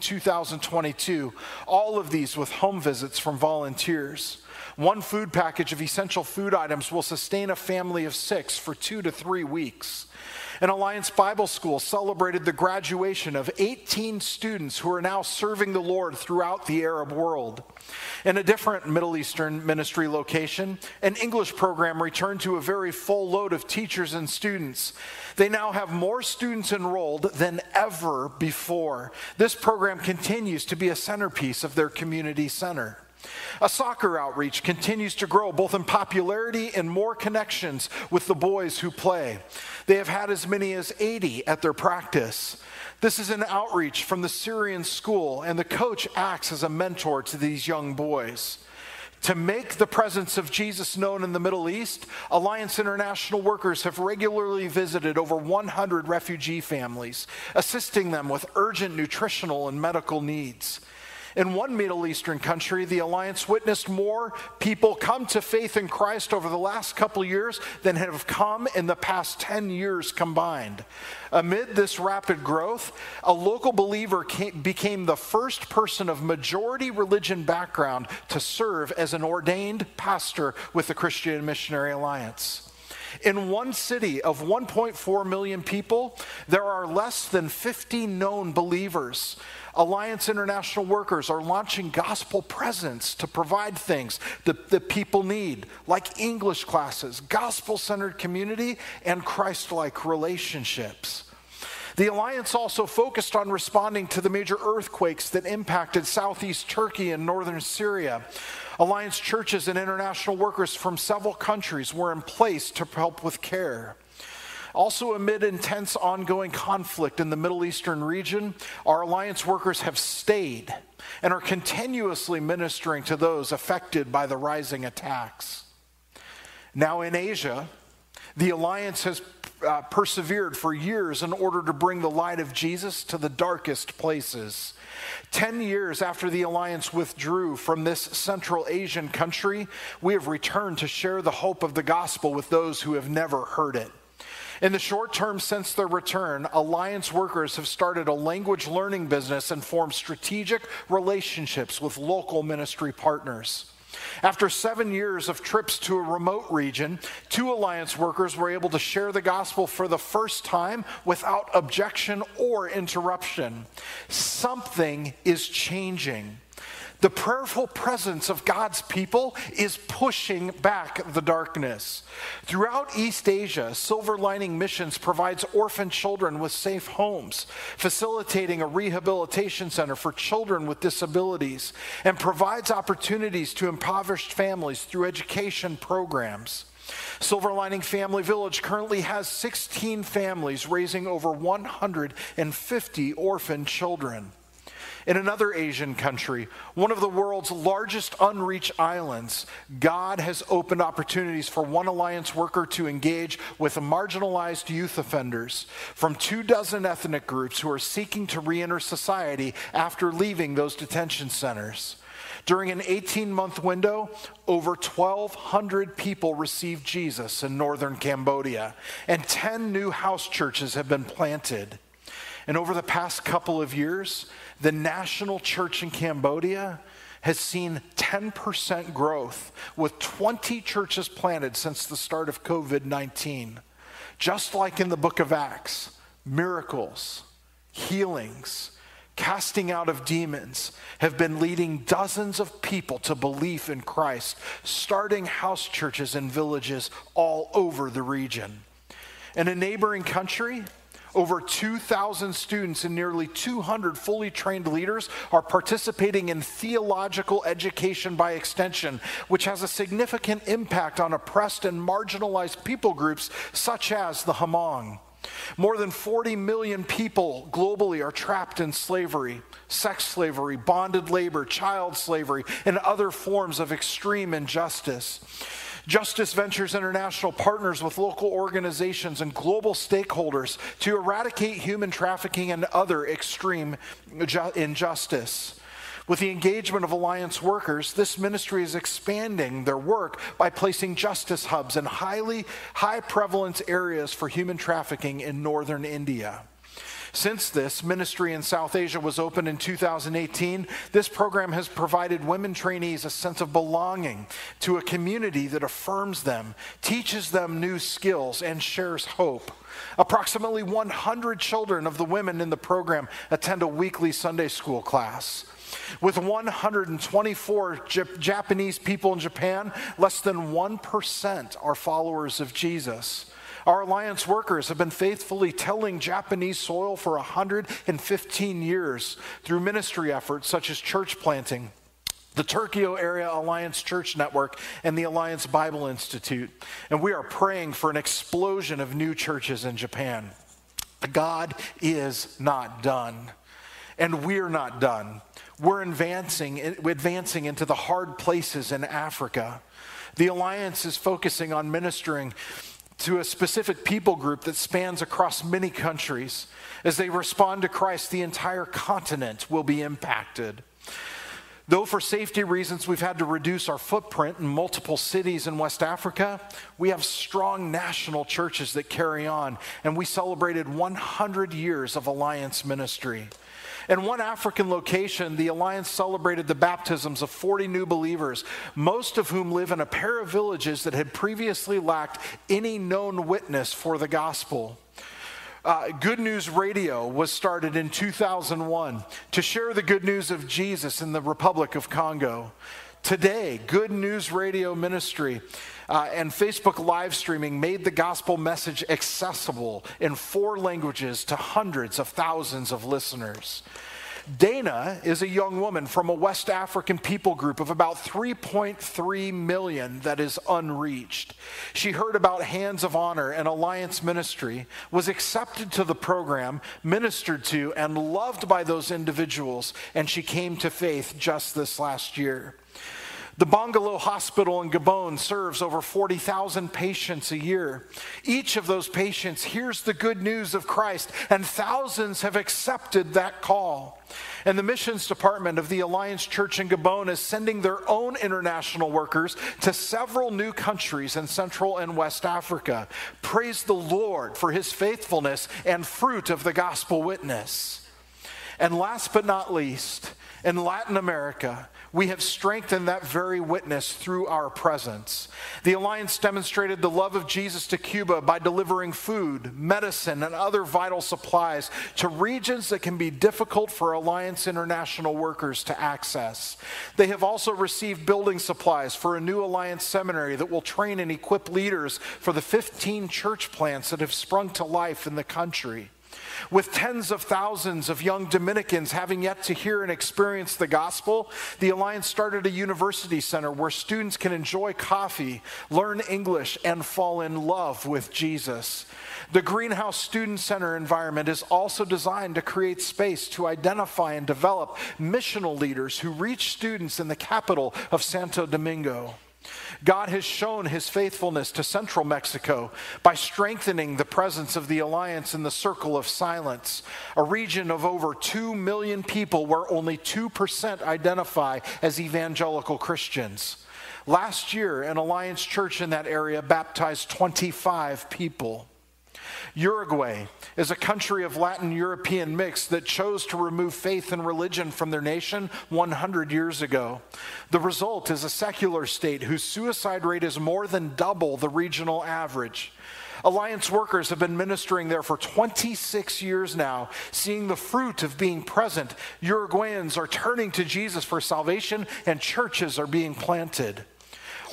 [SPEAKER 7] 2022, all of these with home visits from volunteers. One food package of essential food items will sustain a family of 6 for 2 to 3 weeks. An Alliance Bible School celebrated the graduation of 18 students who are now serving the Lord throughout the Arab world. In a different Middle Eastern ministry location, an English program returned to a very full load of teachers and students. They now have more students enrolled than ever before. This program continues to be a centerpiece of their community center. A soccer outreach continues to grow both in popularity and more connections with the boys who play. They have had as many as 80 at their practice. This is an outreach from the Syrian school, and the coach acts as a mentor to these young boys. To make the presence of Jesus known in the Middle East, Alliance International workers have regularly visited over 100 refugee families, assisting them with urgent nutritional and medical needs. In one Middle Eastern country, the Alliance witnessed more people come to faith in Christ over the last couple years than have come in the past 10 years combined. Amid this rapid growth, a local believer became the first person of majority religion background to serve as an ordained pastor with the Christian Missionary Alliance. In one city of 1.4 million people, there are less than 50 known believers. Alliance International workers are launching gospel presence to provide things that people need, like English classes, gospel-centered community, and Christ-like relationships. The Alliance also focused on responding to the major earthquakes that impacted southeast Turkey and northern Syria. Alliance churches and international workers from several countries were in place to help with care. Also, amid intense ongoing conflict in the Middle Eastern region, our Alliance workers have stayed and are continuously ministering to those affected by the rising attacks. Now in Asia, the Alliance has persevered for years in order to bring the light of Jesus to the darkest places. 10 years after the Alliance withdrew from this Central Asian country, we have returned to share the hope of the gospel with those who have never heard it. In the short term since their return, Alliance workers have started a language learning business and formed strategic relationships with local ministry partners. After 7 years of trips to a remote region, 2 Alliance workers were able to share the gospel for the first time without objection or interruption. Something is changing. The prayerful presence of God's people is pushing back the darkness. Throughout East Asia, Silver Lining Missions provides orphan children with safe homes, facilitating a rehabilitation center for children with disabilities, and provides opportunities to impoverished families through education programs. Silver Lining Family Village currently has 16 families raising over 150 orphan children. In another Asian country, one of the world's largest unreached islands, God has opened opportunities for one Alliance worker to engage with marginalized youth offenders from 24 ethnic groups who are seeking to reenter society after leaving those detention centers. During an 18-month window, over 1,200 people received Jesus in northern Cambodia, and 10 new house churches have been planted. And over the past couple of years, the national church in Cambodia has seen 10% growth, with 20 churches planted since the start of COVID-19. Just like in the book of Acts, miracles, healings, casting out of demons have been leading dozens of people to belief in Christ, starting house churches in villages all over the region. In a neighboring country, Over 2,000 students and nearly 200 fully trained leaders are participating in theological education by extension, which has a significant impact on oppressed and marginalized people groups such as the Hmong. More than 40 million people globally are trapped in slavery, sex slavery, bonded labor, child slavery, and other forms of extreme injustice. Justice Ventures International partners with local organizations and global stakeholders to eradicate human trafficking and other extreme injustice. With the engagement of Alliance workers, this ministry is expanding their work by placing justice hubs in high prevalence areas for human trafficking in northern India. Since this ministry in South Asia was opened in 2018, this program has provided women trainees a sense of belonging to a community that affirms them, teaches them new skills, and shares hope. Approximately 100 children of the women in the program attend a weekly Sunday school class. With 124 Japanese people in Japan, less than 1% are followers of Jesus. Our Alliance workers have been faithfully tilling Japanese soil for 115 years through ministry efforts such as church planting, the Tokyo Area Alliance Church Network, and the Alliance Bible Institute. And we are praying for an explosion of new churches in Japan. God is not done, and we're not done. We're advancing into the hard places in Africa. The Alliance is focusing on ministering to a specific people group that spans across many countries. As they respond to Christ, the entire continent will be impacted. Though for safety reasons we've had to reduce our footprint in multiple cities in West Africa, we have strong national churches that carry on, and we celebrated 100 years of Alliance ministry. In one African location, the Alliance celebrated the baptisms of 40 new believers, most of whom live in a pair of villages that had previously lacked any known witness for the gospel. Good News Radio was started in 2001 to share the good news of Jesus in the Republic of Congo. Today, Good News Radio Ministry and Facebook live streaming made the gospel message accessible in 4 languages to hundreds of thousands of listeners. Dana is a young woman from a West African people group of about 3.3 million that is unreached. She heard about Hands of Honor and Alliance Ministry, was accepted to the program, ministered to, and loved by those individuals, and she came to faith just this last year. The Bongolo Hospital in Gabon serves over 40,000 patients a year. Each of those patients hears the good news of Christ, and thousands have accepted that call. And the missions department of the Alliance Church in Gabon is sending their own international workers to several new countries in Central and West Africa. Praise the Lord for his faithfulness and fruit of the gospel witness. And last but not least, in Latin America, we have strengthened that very witness through our presence. The Alliance demonstrated the love of Jesus to Cuba by delivering food, medicine, and other vital supplies to regions that can be difficult for Alliance International workers to access. They have also received building supplies for a new Alliance seminary that will train and equip leaders for the 15 church plants that have sprung to life in the country. With tens of thousands of young Dominicans having yet to hear and experience the gospel, the Alliance started a university center where students can enjoy coffee, learn English, and fall in love with Jesus. The Greenhouse Student Center environment is also designed to create space to identify and develop missional leaders who reach students in the capital of Santo Domingo. God has shown his faithfulness to central Mexico by strengthening the presence of the Alliance in the Circle of Silence, a region of over 2 million people where only 2% identify as evangelical Christians. Last year, an Alliance church in that area baptized 25 people. Uruguay is a country of Latin European mix that chose to remove faith and religion from their nation 100 years ago. The result is a secular state whose suicide rate is more than double the regional average. Alliance workers have been ministering there for 26 years now, seeing the fruit of being present. Uruguayans are turning to Jesus for salvation, and churches are being planted.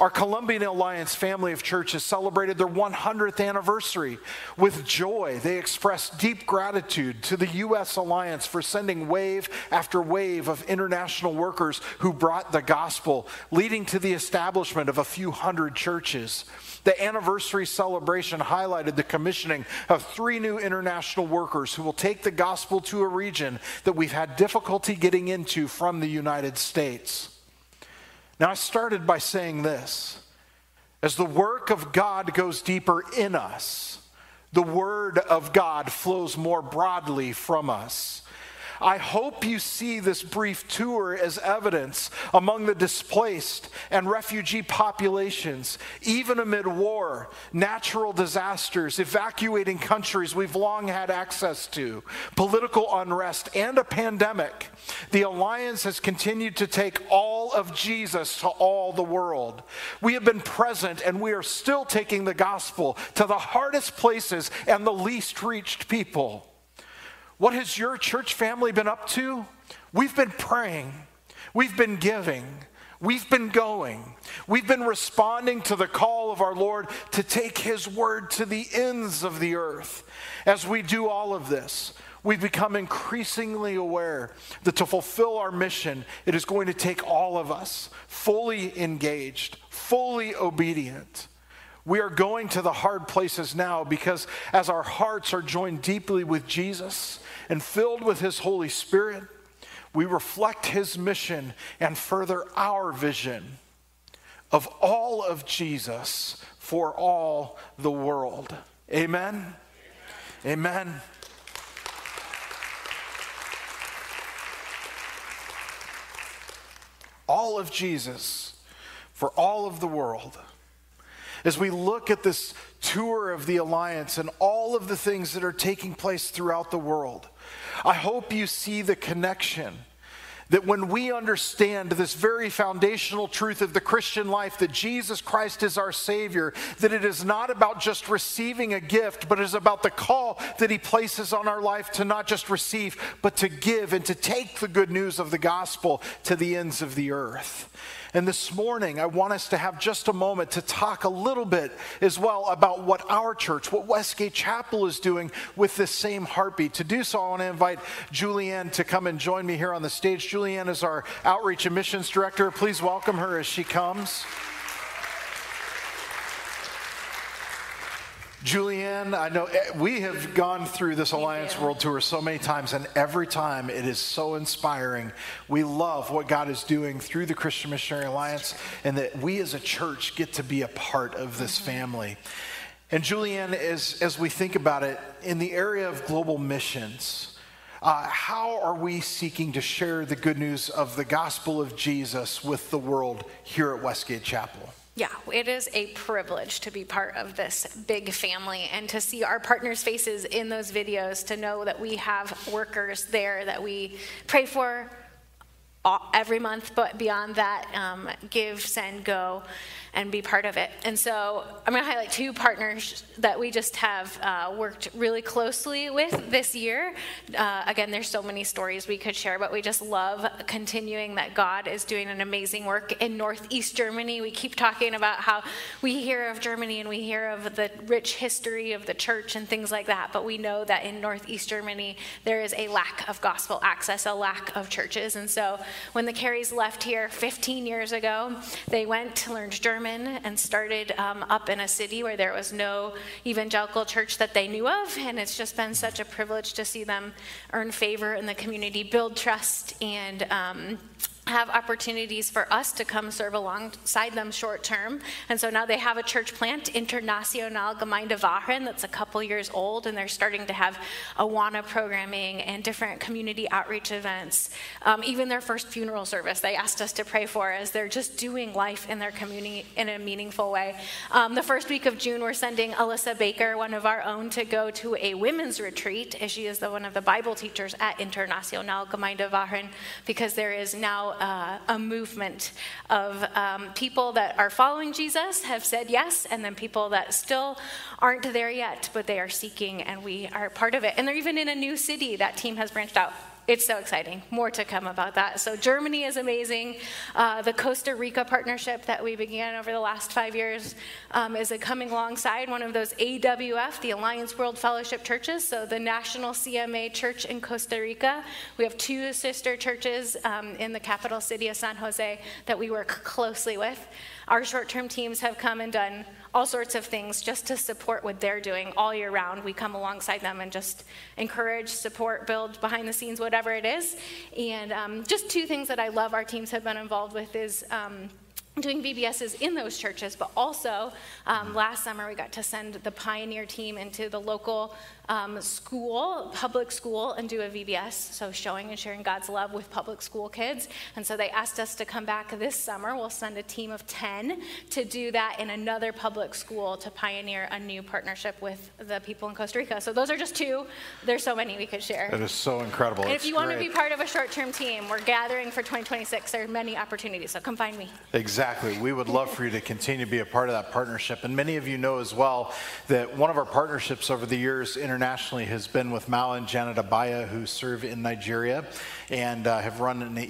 [SPEAKER 7] Our Columbian Alliance family of churches celebrated their 100th anniversary. With joy, they expressed deep gratitude to the U.S. Alliance for sending wave after wave of international workers who brought the gospel, leading to the establishment of a few hundred churches. The anniversary celebration highlighted the commissioning of 3 new international workers who will take the gospel to a region that we've had difficulty getting into from the United States. Now, I started by saying this. As the work of God goes deeper in us, the word of God flows more broadly from us. I hope you see this brief tour as evidence among the displaced and refugee populations, even amid war, natural disasters, evacuating countries we've long had access to, political unrest, and a pandemic. The Alliance has continued to take all of Jesus to all the world. We have been present, and we are still taking the gospel to the hardest places and the least reached people. What has your church family been up to? We've been praying. We've been giving. We've been going. We've been responding to the call of our Lord to take his word to the ends of the earth. As we do all of this, we've become increasingly aware that to fulfill our mission, it is going to take all of us fully engaged, fully obedient. We are going to the hard places now because as our hearts are joined deeply with Jesus and filled with his Holy Spirit, we reflect his mission and further our vision of all of Jesus for all the world. Amen? Amen. All of Jesus for all of the world. As we look at this tour of the Alliance and all of the things that are taking place throughout the world, I hope you see the connection that when we understand this very foundational truth of the Christian life, that Jesus Christ is our Savior, that it is not about just receiving a gift, but it is about the call that he places on our life to not just receive, but to give and to take the good news of the gospel to the ends of the earth. And this morning, I want us to have just a moment to talk a little bit as well about what our church, what Westgate Chapel is doing with this same heartbeat. To do so, I want to invite Julianne to come and join me here on the stage. Julianne is our Outreach and Missions Director. Please welcome her as she comes. Julianne, I know we have gone through this Alliance World Tour so many times, and every time it is so inspiring. We love what God is doing through the Christian Missionary Alliance, and that we as a church get to be a part of this family. And Julianne, as we think about it, in the area of global missions, how are we seeking to share the good news of the gospel of Jesus with the world here at Westgate Chapel?
[SPEAKER 8] Yeah, it is a privilege to be part of this big family and to see our partners' faces in those videos, to know that we have workers there that we pray for every month, but beyond that, give, send, go, and be part of it. And so I'm going to highlight 2 partners that we just have worked really closely with this year. Again, there's so many stories we could share, but we just love continuing that God is doing an amazing work in Northeast Germany. We keep talking about how we hear of Germany and we hear of the rich history of the church and things like that, but we know that in Northeast Germany, there is a lack of gospel access, a lack of churches. And so when the Careys left here 15 years ago, they went, learned German, and started up in a city where there was no evangelical church that they knew of. And it's just been such a privilege to see them earn favor in the community, build trust, and have opportunities for us to come serve alongside them short term. And so now they have a church plant, International Gemeinde Wahren, that's a couple years old, and they're starting to have Awana programming and different community outreach events. Even their first funeral service they asked us to pray for, as they're just doing life in their community in a meaningful way. The first week of June, we're sending Alyssa Baker, one of our own, to go to a women's retreat, as she is one of the Bible teachers at International Gemeinde Wahren, because there is now a movement of people that are following Jesus, have said yes, and then people that still aren't there yet, but they are seeking, and we are part of it. And they're even in a new city. That team has branched out. it's so exciting. More to come about that. So Germany is amazing. The Costa Rica partnership that we began over the last 5 years is coming alongside one of those AWF, the Alliance World Fellowship Churches, so the National CMA Church in Costa Rica. We have 2 sister churches in the capital city of San Jose that we work closely with. Our short-term teams have come and done all sorts of things just to support what they're doing all year round. We come alongside them and just encourage, support, build behind the scenes, whatever it is. And just 2 things that I love our teams have been involved with is doing VBSs in those churches, but also last summer we got to send the Pioneer team into the local school, public school, and do a VBS, so showing and sharing God's love with public school kids. And so they asked us to come back this summer. We'll send a team of 10 to do that in another public school to pioneer a new partnership with the people in Costa Rica. So those are just 2. There's so many we could share.
[SPEAKER 7] It is so incredible.
[SPEAKER 8] And if you want to be part of a short-term team, we're gathering for 2026. There are many opportunities, so come find me.
[SPEAKER 7] Exactly. We would love for you to continue to be a part of that partnership. And many of you know as well that one of our partnerships over the years internationally has been with Mal and Janet Abaya, who serve in Nigeria and have run an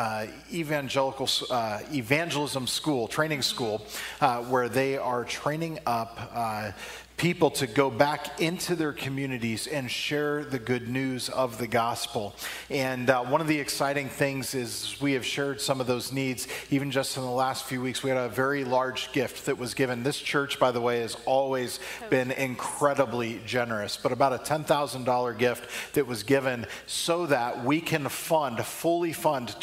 [SPEAKER 7] evangelism school, training school, where they are training up people to go back into their communities and share the good news of the gospel. And one of the exciting things is we have shared some of those needs. Even just in the last few weeks, we had a very large gift that was given. This church, by the way, has always been incredibly generous, but about a $10,000 gift that was given so that we can fully fund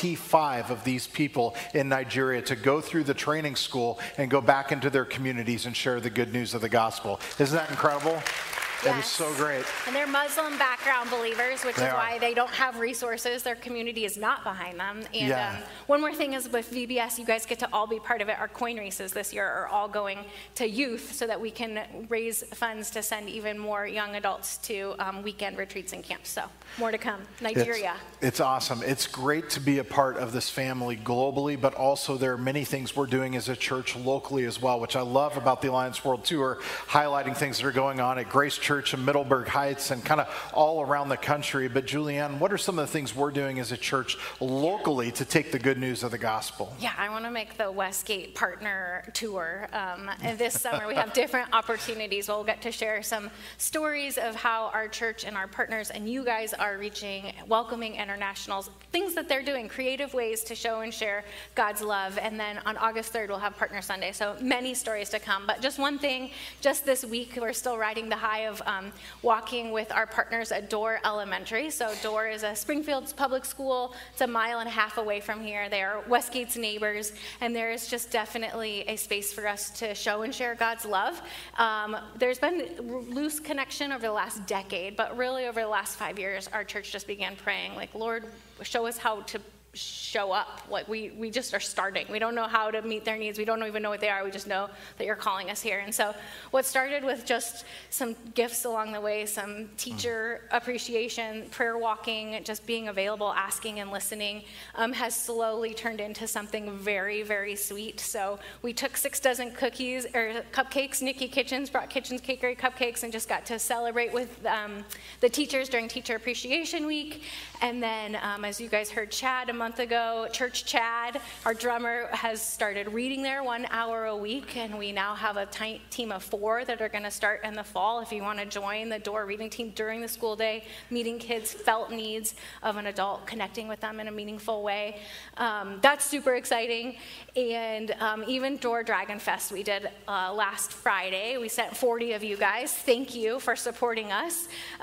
[SPEAKER 7] 25 of these people in Nigeria to go through the training school and go back into their communities and share the good news of the gospel. Isn't that incredible? It is so great.
[SPEAKER 8] And they're Muslim background believers, which is why they don't have resources. Their community is not behind them. And one more thing is with VBS, you guys get to all be part of it. Our coin races this year are all going to youth so that we can raise funds to send even more young adults to weekend retreats and camps. So more to come. Nigeria.
[SPEAKER 7] It's awesome. It's great to be a part of this family globally, but also there are many things we're doing as a church locally as well, which I love about the Alliance World Tour, highlighting things that are going on at Grace Church in Middleburg Heights and kind of all around the country. But Julianne, what are some of the things we're doing as a church locally to take the good news of the gospel?
[SPEAKER 8] Yeah, I want to make the Westgate Partner Tour. And this summer we have different opportunities. We'll get to share some stories of how our church and our partners and you guys are reaching, welcoming internationals, things that they're doing, creative ways to show and share God's love. And then on August 3rd, we'll have Partner Sunday. So many stories to come. But just one thing, just this week, we're still riding the high of walking with our partners at Door Elementary. So Door is a Springfield's public school. It's 1.5 miles away from here. They are Westgate's neighbors, and there is just definitely a space for us to show and share God's love. There's been loose connection over the last decade, but really over the last 5 years, our church just began praying, like, Lord, show us how to show up. Like we just are starting. We don't know how to meet their needs. We don't even know what they are. We just know that you're calling us here. And so what started with just some gifts along the way, some teacher appreciation, prayer walking, just being available, asking and listening, has slowly turned into something very, very sweet. So we took 6 dozen cookies or cupcakes. Nikki Kitchens brought Kitchens Cakery cupcakes and just got to celebrate with the teachers during Teacher Appreciation Week. And then as you guys heard Chad a month ago, Church Chad, our drummer, has started reading there 1 hour a week, and we now have a team of 4 that are going to start in the fall. If you want to join the Door reading team during the school day, meeting kids' felt needs of an adult, connecting with them in a meaningful way. That's super exciting. And even Door Dragon Fest we did last Friday. We sent 40 of you guys. Thank you for supporting us.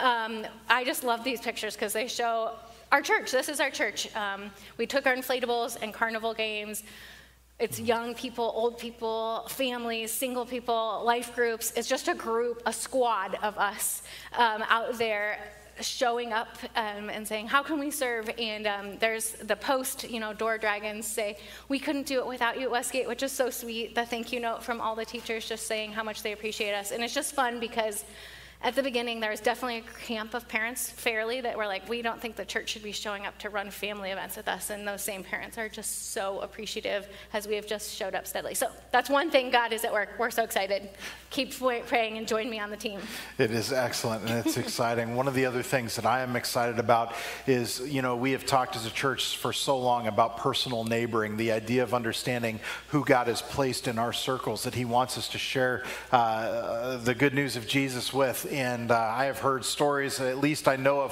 [SPEAKER 8] I just love these pictures because they show our church. This is our church. We took our inflatables and carnival games. It's young people, old people, families, single people, life groups. It's just a squad of us out there showing up and saying, how can we serve? And there's the post, Door Dragons say, we couldn't do it without you at Westgate, which is so sweet. The thank you note from all the teachers just saying how much they appreciate us. And it's just fun because At the beginning, there was definitely a camp of parents, fairly, that were like, we don't think the church should be showing up to run family events with us. And those same parents are just so appreciative as we have just showed up steadily. So that's one thing. God is at work. We're so excited. Keep praying and join me on the team.
[SPEAKER 7] It is excellent, and it's exciting. One of the other things that I am excited about is, we have talked as a church for so long about personal neighboring, the idea of understanding who God has placed in our circles, that he wants us to share the good news of Jesus with. And I have heard stories, at least I know of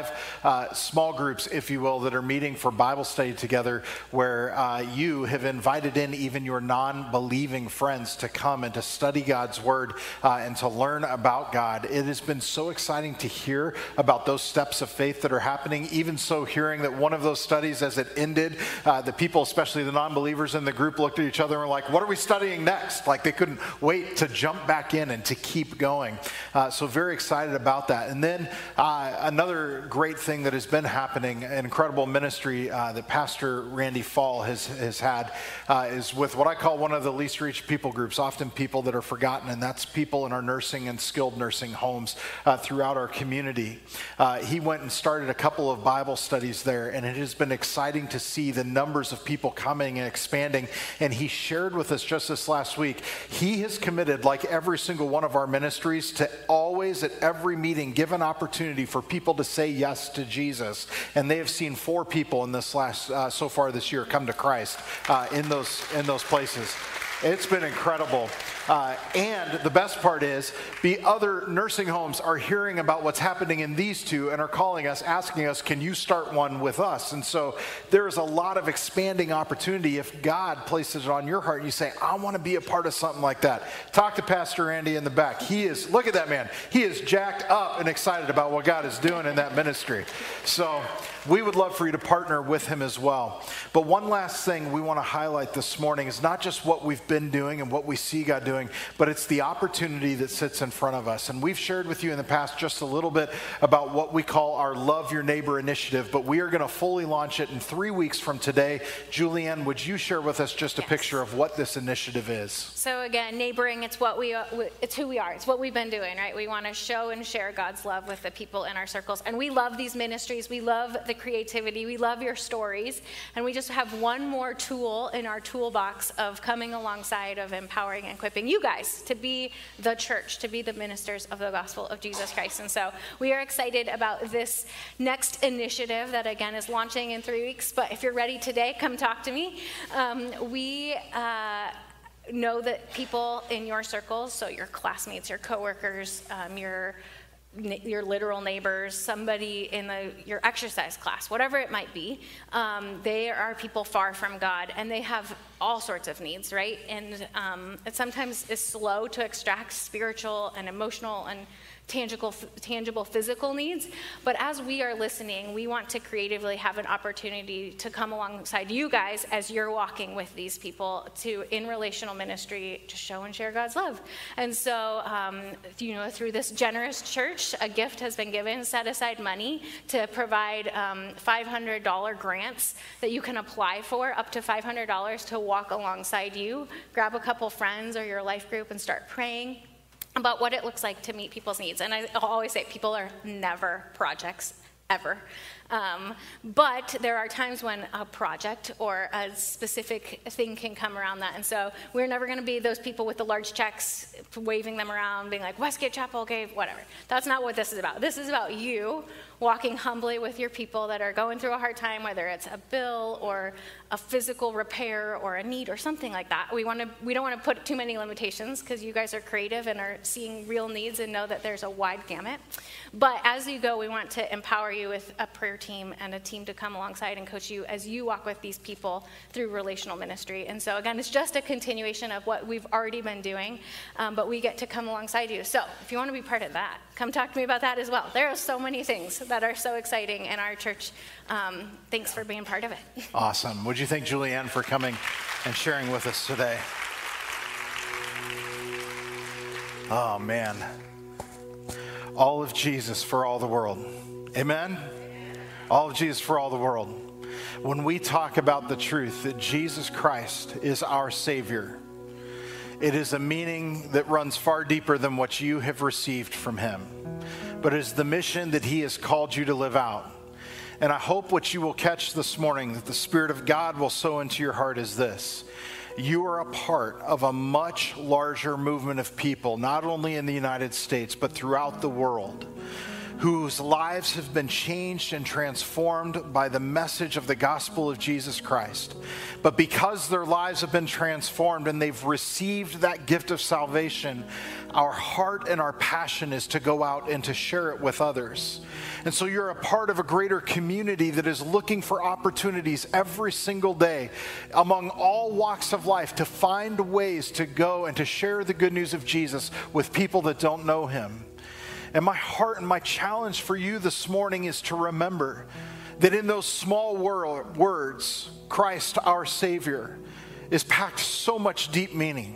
[SPEAKER 7] 5 small groups, if you will, that are meeting for Bible study together, where you have invited in even your non-believing friends to come and to study God's word and to learn about God. It has been so exciting to hear about those steps of faith that are happening. Even so, hearing that one of those studies, as it ended, the people, especially the non-believers in the group, looked at each other and were like, what are we studying next? Like, they couldn't wait to jump back in and to keep going. So very excited about that. And then another great thing that has been happening, an incredible ministry that Pastor Randy Fall has had, is with what I call one of the least reached people groups, often people that are forgotten, and that's people in our nursing and skilled nursing homes throughout our community. He went and started a couple of Bible studies there, and it has been exciting to see the numbers of people coming and expanding. And he shared with us just this last week, he has committed, like every single one of our ministries, to always at every meeting give an opportunity for people to say yes to Jesus. And they have seen 4 people in this last so far this year come to Christ in those places. It's been incredible. And the best part is the other nursing homes are hearing about what's happening in these 2 and are calling us, asking us, can you start one with us? And so there is a lot of expanding opportunity if God places it on your heart and you say, I want to be a part of something like that. Talk to Pastor Andy in the back. Look at that man. He is jacked up and excited about what God is doing in that ministry. So we would love for you to partner with him as well. But one last thing we want to highlight this morning is not just what we've been doing and what we see God doing, but it's the opportunity that sits in front of us. And we've shared with you in the past just a little bit about what we call our Love Your Neighbor initiative, but we are going to fully launch it in 3 weeks from today. Julianne, would you share with us just a picture of what this initiative is?
[SPEAKER 8] So again, neighboring, it's who we are. It's what we've been doing, right? We want to show and share God's love with the people in our circles. And we love these ministries. We love the creativity. We love your stories. And we just have one more tool in our toolbox of coming alongside of empowering and equipping you guys to be the church, to be the ministers of the gospel of Jesus Christ. And so we are excited about this next initiative that, again, is launching in 3 weeks. But if you're ready today, come talk to me. We know that people in your circles, so your classmates, your coworkers, your literal neighbors, somebody in your exercise class, whatever it might be, they are people far from God, and they have all sorts of needs, right? And it sometimes is slow to extract spiritual and emotional and tangible physical needs. But as we are listening, we want to creatively have an opportunity to come alongside you guys as you're walking with these people in relational ministry to show and share God's love. And so, through this generous church, a gift has been given, set aside money to provide $500 grants that you can apply for, up to $500 to walk alongside you. Grab a couple friends or your life group and start praying about what it looks like to meet people's needs. And I'll always say people are never projects, ever. But there are times when a project or a specific thing can come around that. And so we're never going to be those people with the large checks, waving them around, being like, Westgate Chapel gave, whatever. That's not what this is about. This is about you walking humbly with your people that are going through a hard time, whether it's a bill or a physical repair or a need or something like that. We don't want to put too many limitations because you guys are creative and are seeing real needs and know that there's a wide gamut. But as you go, we want to empower you with a prayer team and a team to come alongside and coach you as you walk with these people through relational ministry. And so again, it's just a continuation of what we've already been doing, but we get to come alongside you. So if you want to be part of that, come talk to me about that as well. There are so many things that are so exciting in our church. Thanks for being part of it.
[SPEAKER 7] Awesome. Would you thank Julianne for coming and sharing with us today? Oh, man. All of Jesus for all the world. Amen? All of Jesus for all the world. When we talk about the truth that Jesus Christ is our Savior, It is a meaning that runs far deeper than what you have received from him, but it is the mission that he has called you to live out. And I hope what you will catch this morning, that the Spirit of God will sow into your heart, is this. You are a part of a much larger movement of people, not only in the United States, but throughout the world, whose lives have been changed and transformed by the message of the gospel of Jesus Christ. But because their lives have been transformed and they've received that gift of salvation, our heart and our passion is to go out and to share it with others. And so you're a part of a greater community that is looking for opportunities every single day among all walks of life to find ways to go and to share the good news of Jesus with people that don't know him. And my heart and my challenge for you this morning is to remember that in those small words, Christ our Savior, is packed so much deep meaning.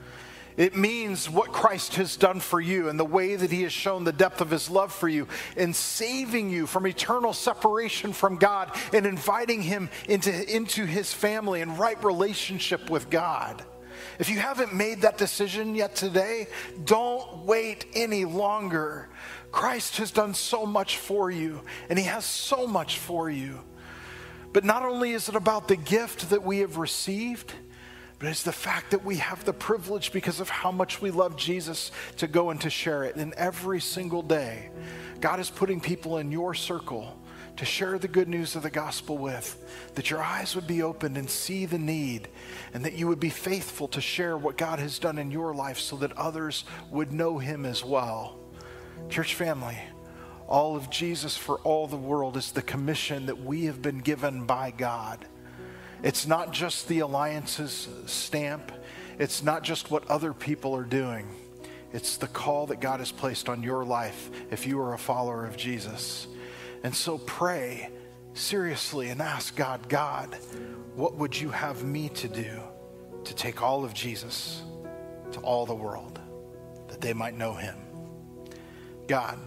[SPEAKER 7] It means what Christ has done for you and the way that he has shown the depth of his love for you in saving you from eternal separation from God and inviting him into his family and right relationship with God. If you haven't made that decision yet today, don't wait any longer. Christ has done so much for you, and he has so much for you. But not only is it about the gift that we have received, but it's the fact that we have the privilege, because of how much we love Jesus, to go and to share it. And every single day, God is putting people in your circle to share the good news of the gospel with, that your eyes would be opened and see the need, and that you would be faithful to share what God has done in your life so that others would know him as well. Church family, all of Jesus for all the world is the commission that we have been given by God. It's not just the Alliance's stamp. It's not just what other people are doing. It's the call that God has placed on your life if you are a follower of Jesus. And so pray seriously and ask God, God, what would you have me to do to take all of Jesus to all the world, that they might know him? God,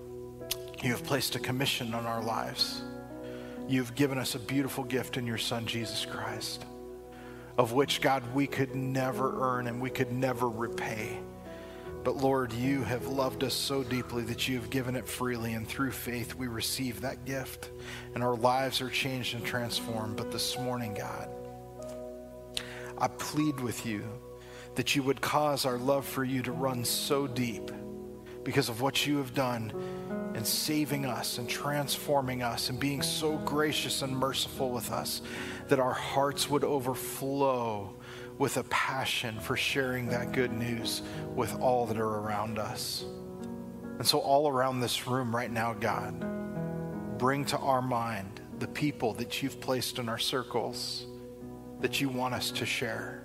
[SPEAKER 7] you have placed a commission on our lives. You've given us a beautiful gift in your Son, Jesus Christ, of which, God, we could never earn and we could never repay. But Lord, you have loved us so deeply that you have given it freely, and through faith we receive that gift, and our lives are changed and transformed. But this morning, God, I plead with you that you would cause our love for you to run so deep because of what you have done in saving us and transforming us and being so gracious and merciful with us, that our hearts would overflow with a passion for sharing that good news with all that are around us. And so all around this room right now, God, bring to our mind the people that you've placed in our circles that you want us to share.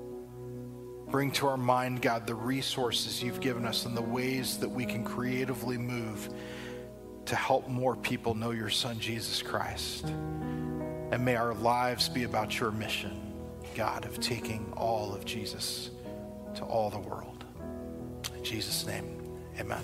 [SPEAKER 7] Bring to our mind, God, the resources you've given us and the ways that we can creatively move to help more people know your Son, Jesus Christ. And may our lives be about your mission, God, of taking all of Jesus to all the world. In Jesus' name, amen.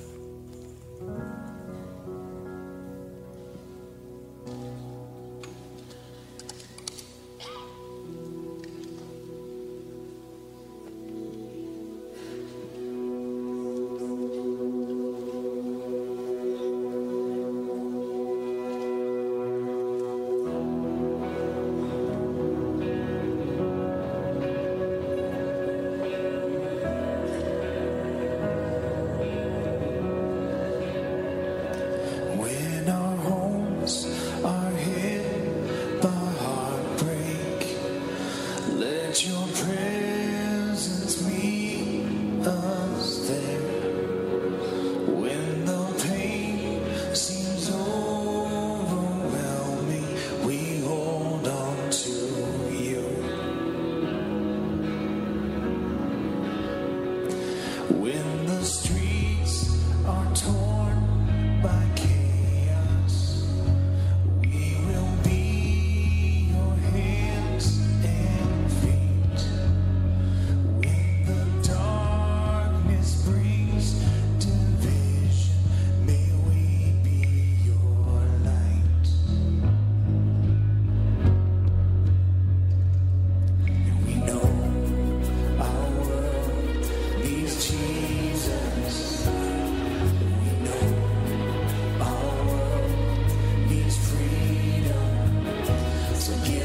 [SPEAKER 1] When our homes are hit by heartbreak, let your presence meet us there. When the pain seems overwhelming, we hold on to you. When the streets are torn by chaos, we will be your hands and feet. When the darkness brings division, may we be your light. And we know our world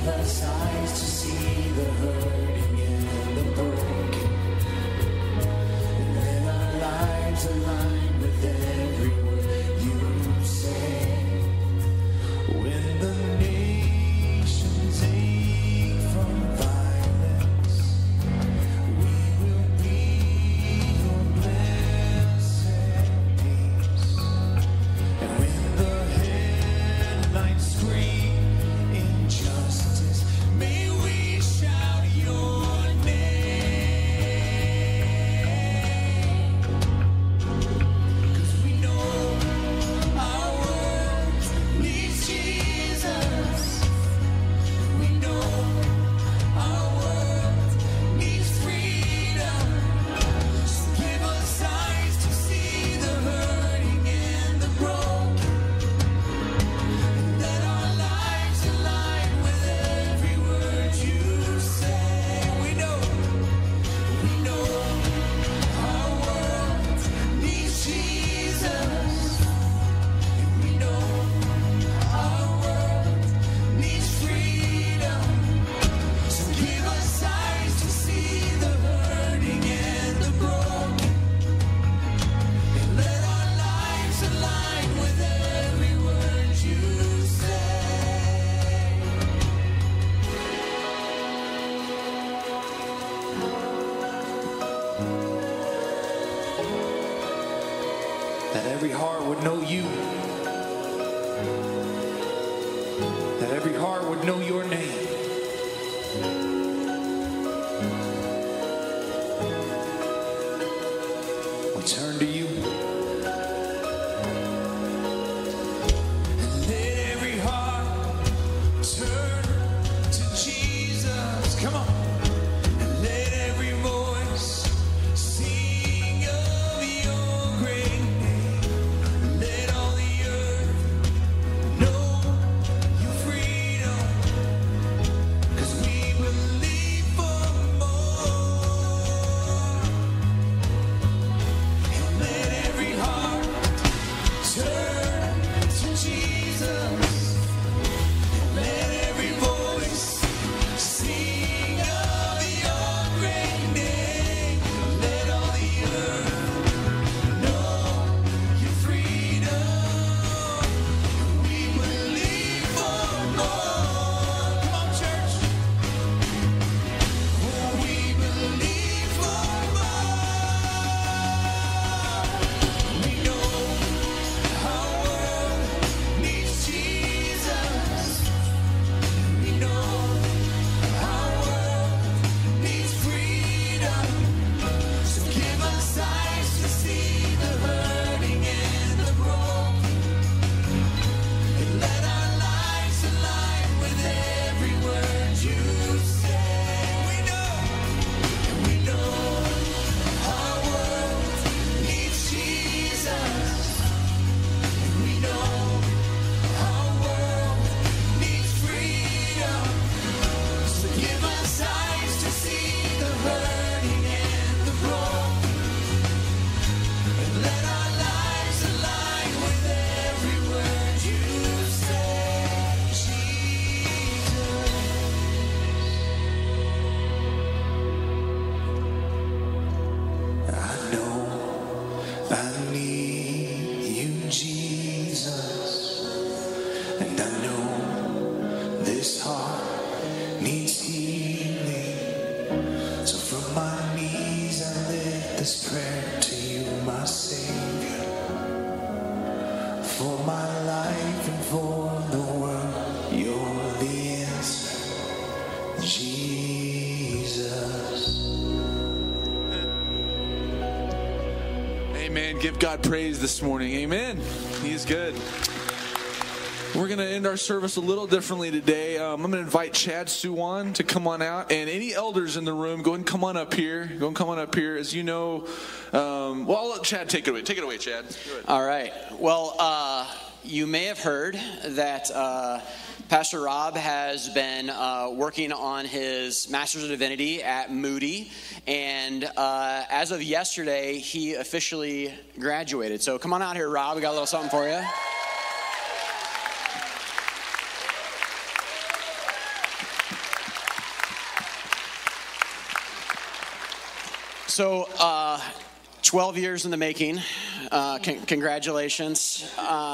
[SPEAKER 1] give us eyes to see the hurting and the broken. And let our lives align with every word you say. When the nations ache from violence, we will be your blessed peace. And when the headlines scream injustice, may we shout your name. 'Cause we know our world needs Jesus. We know our world needs freedom. So give us eyes to see the hurting and the broken. And let our lives align with every word you say. We know our world needs Jesus. And we know our world needs freedom. So give us eyes to see the hurting and the broken. And let our lives align with every word you say. That every heart would know you. That every heart would know your name. We turn to you. And let every heart turn to Jesus. Come on. And let every voice sing of your great name. Let all the earth know your freedom. 'Cause we believe for more. And let every heart turn to Jesus. Let every voice sing of your great name. Let all the earth know your freedom. We believe for more. Come on, church. Oh, we believe for more. We know our world needs Jesus. We know our world needs freedom. So give us eyes to see the hurting and the broken. And let our lives align with every word you say. We know our world needs Jesus. And we know our world needs freedom. So give us eyes to see the hurting and the broken. And let our lives align with every word you say. Jesus. I know I need you, Jesus. And I know this heart needs healing. So from my knees I lift this prayer to you, my Savior. For my life and for the world, you're the answer, Jesus. Amen. Give God praise this morning. Amen. He is good. We're going to end our service a little differently today. I'm going to invite Chad Suwan to come on out. And any elders in the room, go ahead and come on up here. Go and come on up here. As you know, well, I'll let Chad take it away. Take it away, Chad. Go ahead.
[SPEAKER 9] All right. Well, you may have heard that Pastor Rob has been working on his Master's of Divinity at Moody, and as of yesterday, he officially graduated. So come on out here, Rob. We got a little something for you. So, 12 years in the making. Congratulations.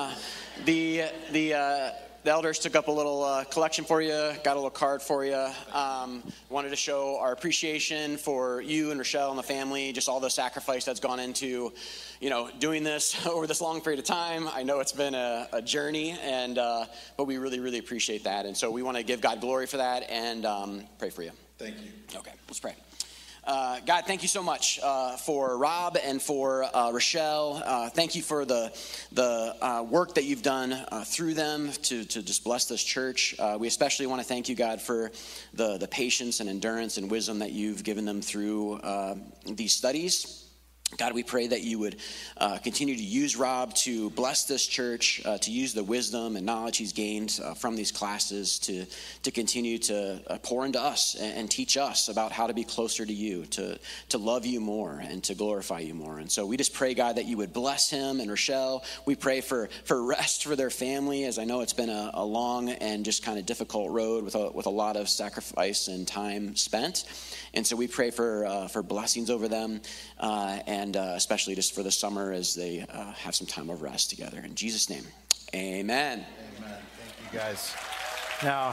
[SPEAKER 9] The elders took up a little collection for you, got a little card for you. Wanted to show our appreciation for you and Rochelle and the family, just all the sacrifice that's gone into, doing this over this long period of time. I know it's been a journey, but we really, really appreciate that. And so we want to give God glory for that and pray for you.
[SPEAKER 6] Thank you.
[SPEAKER 9] Okay, let's pray. God, thank you so much for Rob and for Rochelle. Thank you for the work that you've done through them to just bless this church. We especially want to thank you, God, for the patience and endurance and wisdom that you've given them through these studies. God, we pray that you would continue to use Rob to bless this church, to use the wisdom and knowledge he's gained from these classes to continue to pour into us and teach us about how to be closer to you, to love you more and to glorify you more. And so we just pray, God, that you would bless him and Rochelle. We pray for rest for their family, as I know it's been a long and just kind of difficult road with a lot of sacrifice and time spent. And so we pray for blessings over them, and especially just for the summer as they have some time of rest together. In Jesus' name, amen.
[SPEAKER 7] Amen. Thank you, guys. Now,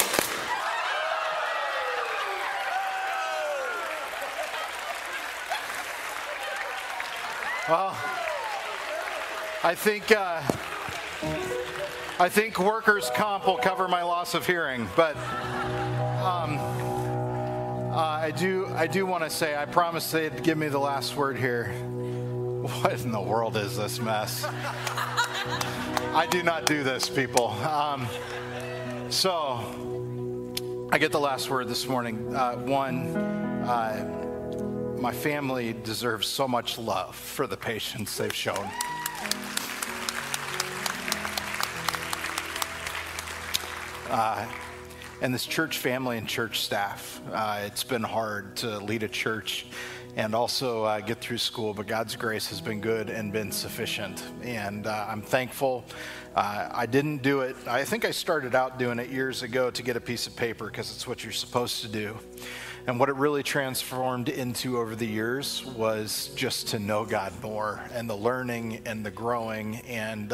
[SPEAKER 7] well, I think workers' comp will cover my loss of hearing, but I do want to say, I promised they'd give me the last word here. What in the world is this mess? I do not do this, people. So I get the last word this morning. My family deserves so much love for the patience they've shown. And this church family and church staff, it's been hard to lead a church and also get through school, but God's grace has been good and been sufficient. And I'm thankful. I didn't do it. I think I started out doing it years ago to get a piece of paper because it's what you're supposed to do. And what it really transformed into over the years was just to know God more and the learning and the growing. And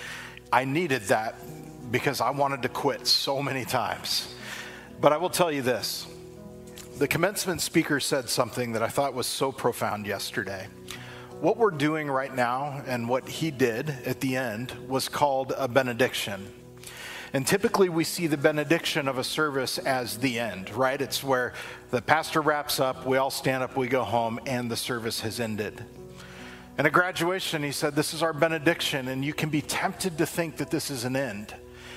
[SPEAKER 7] I needed that because I wanted to quit so many times. But I will tell you this. The commencement speaker said something that I thought was so profound yesterday. What we're doing right now and what he did at the end was called a benediction. And typically we see the benediction of a service as the end, right? It's where the pastor wraps up, we all stand up, we go home, and the service has ended. And at graduation, he said, this is our benediction, and you can be tempted to think that this is an end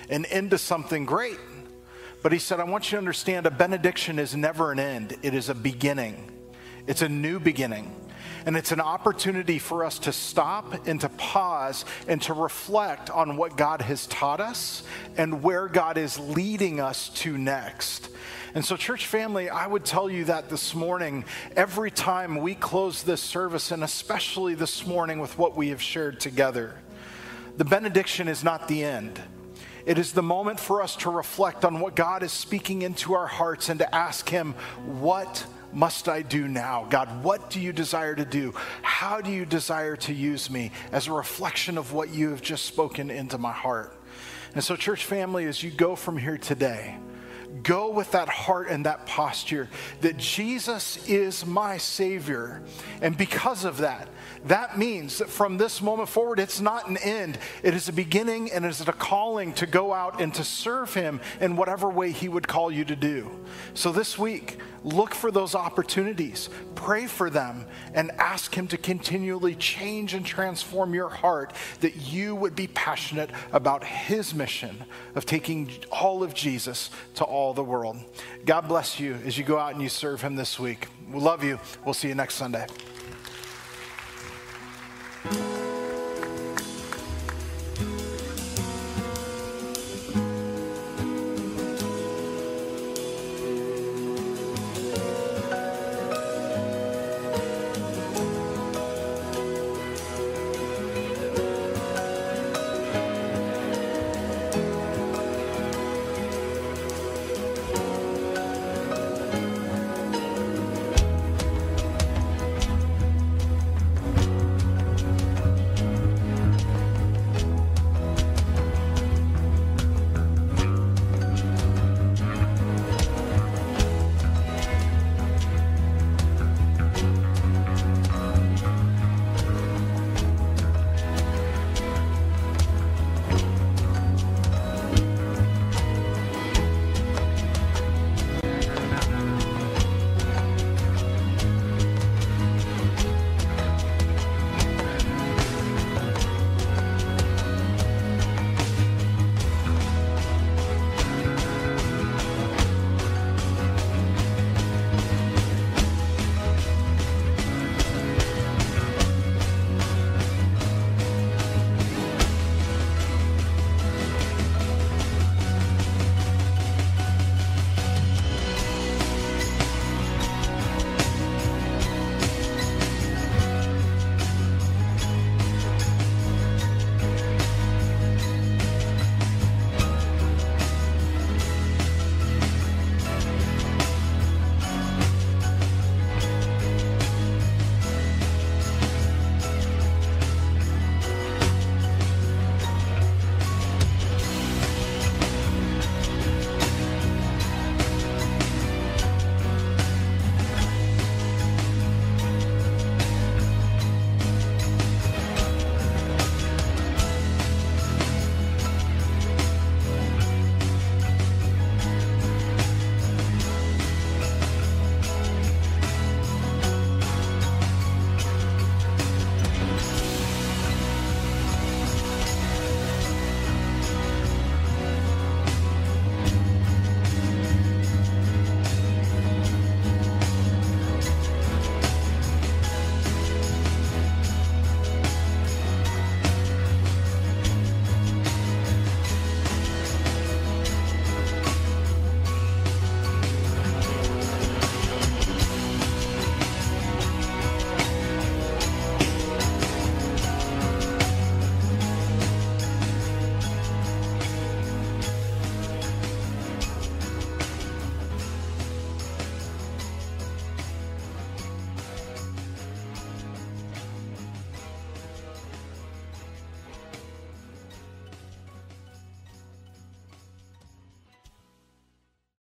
[SPEAKER 7] to something great. But he said, I want you to understand a benediction is never an end. It is a beginning. It's a new beginning. And it's an opportunity for us to stop and to pause and to reflect on what God has taught us and where God is leading us to next. And so, church family, I would tell you that this morning, every time we close this service, and especially this morning with what we have shared together, the benediction is not the end. It is the moment for us to reflect on what God is speaking into our hearts and to ask him, what must I do now? God, what do you desire to do? How do you desire to use me as a reflection of what you have just spoken into my heart? And so, church family, as you go from here today, go with that heart and that posture that Jesus is my Savior. And because of that, that means that from this moment forward, it's not an end. It is a beginning and it is a calling to go out and to serve him in whatever way he would call you to do. So this week, look for those opportunities, pray for them, and ask him to continually change and transform your heart that you would be passionate about his mission of taking all of Jesus to all the world. God bless you as you go out and you serve him this week. We love you. We'll see you next Sunday.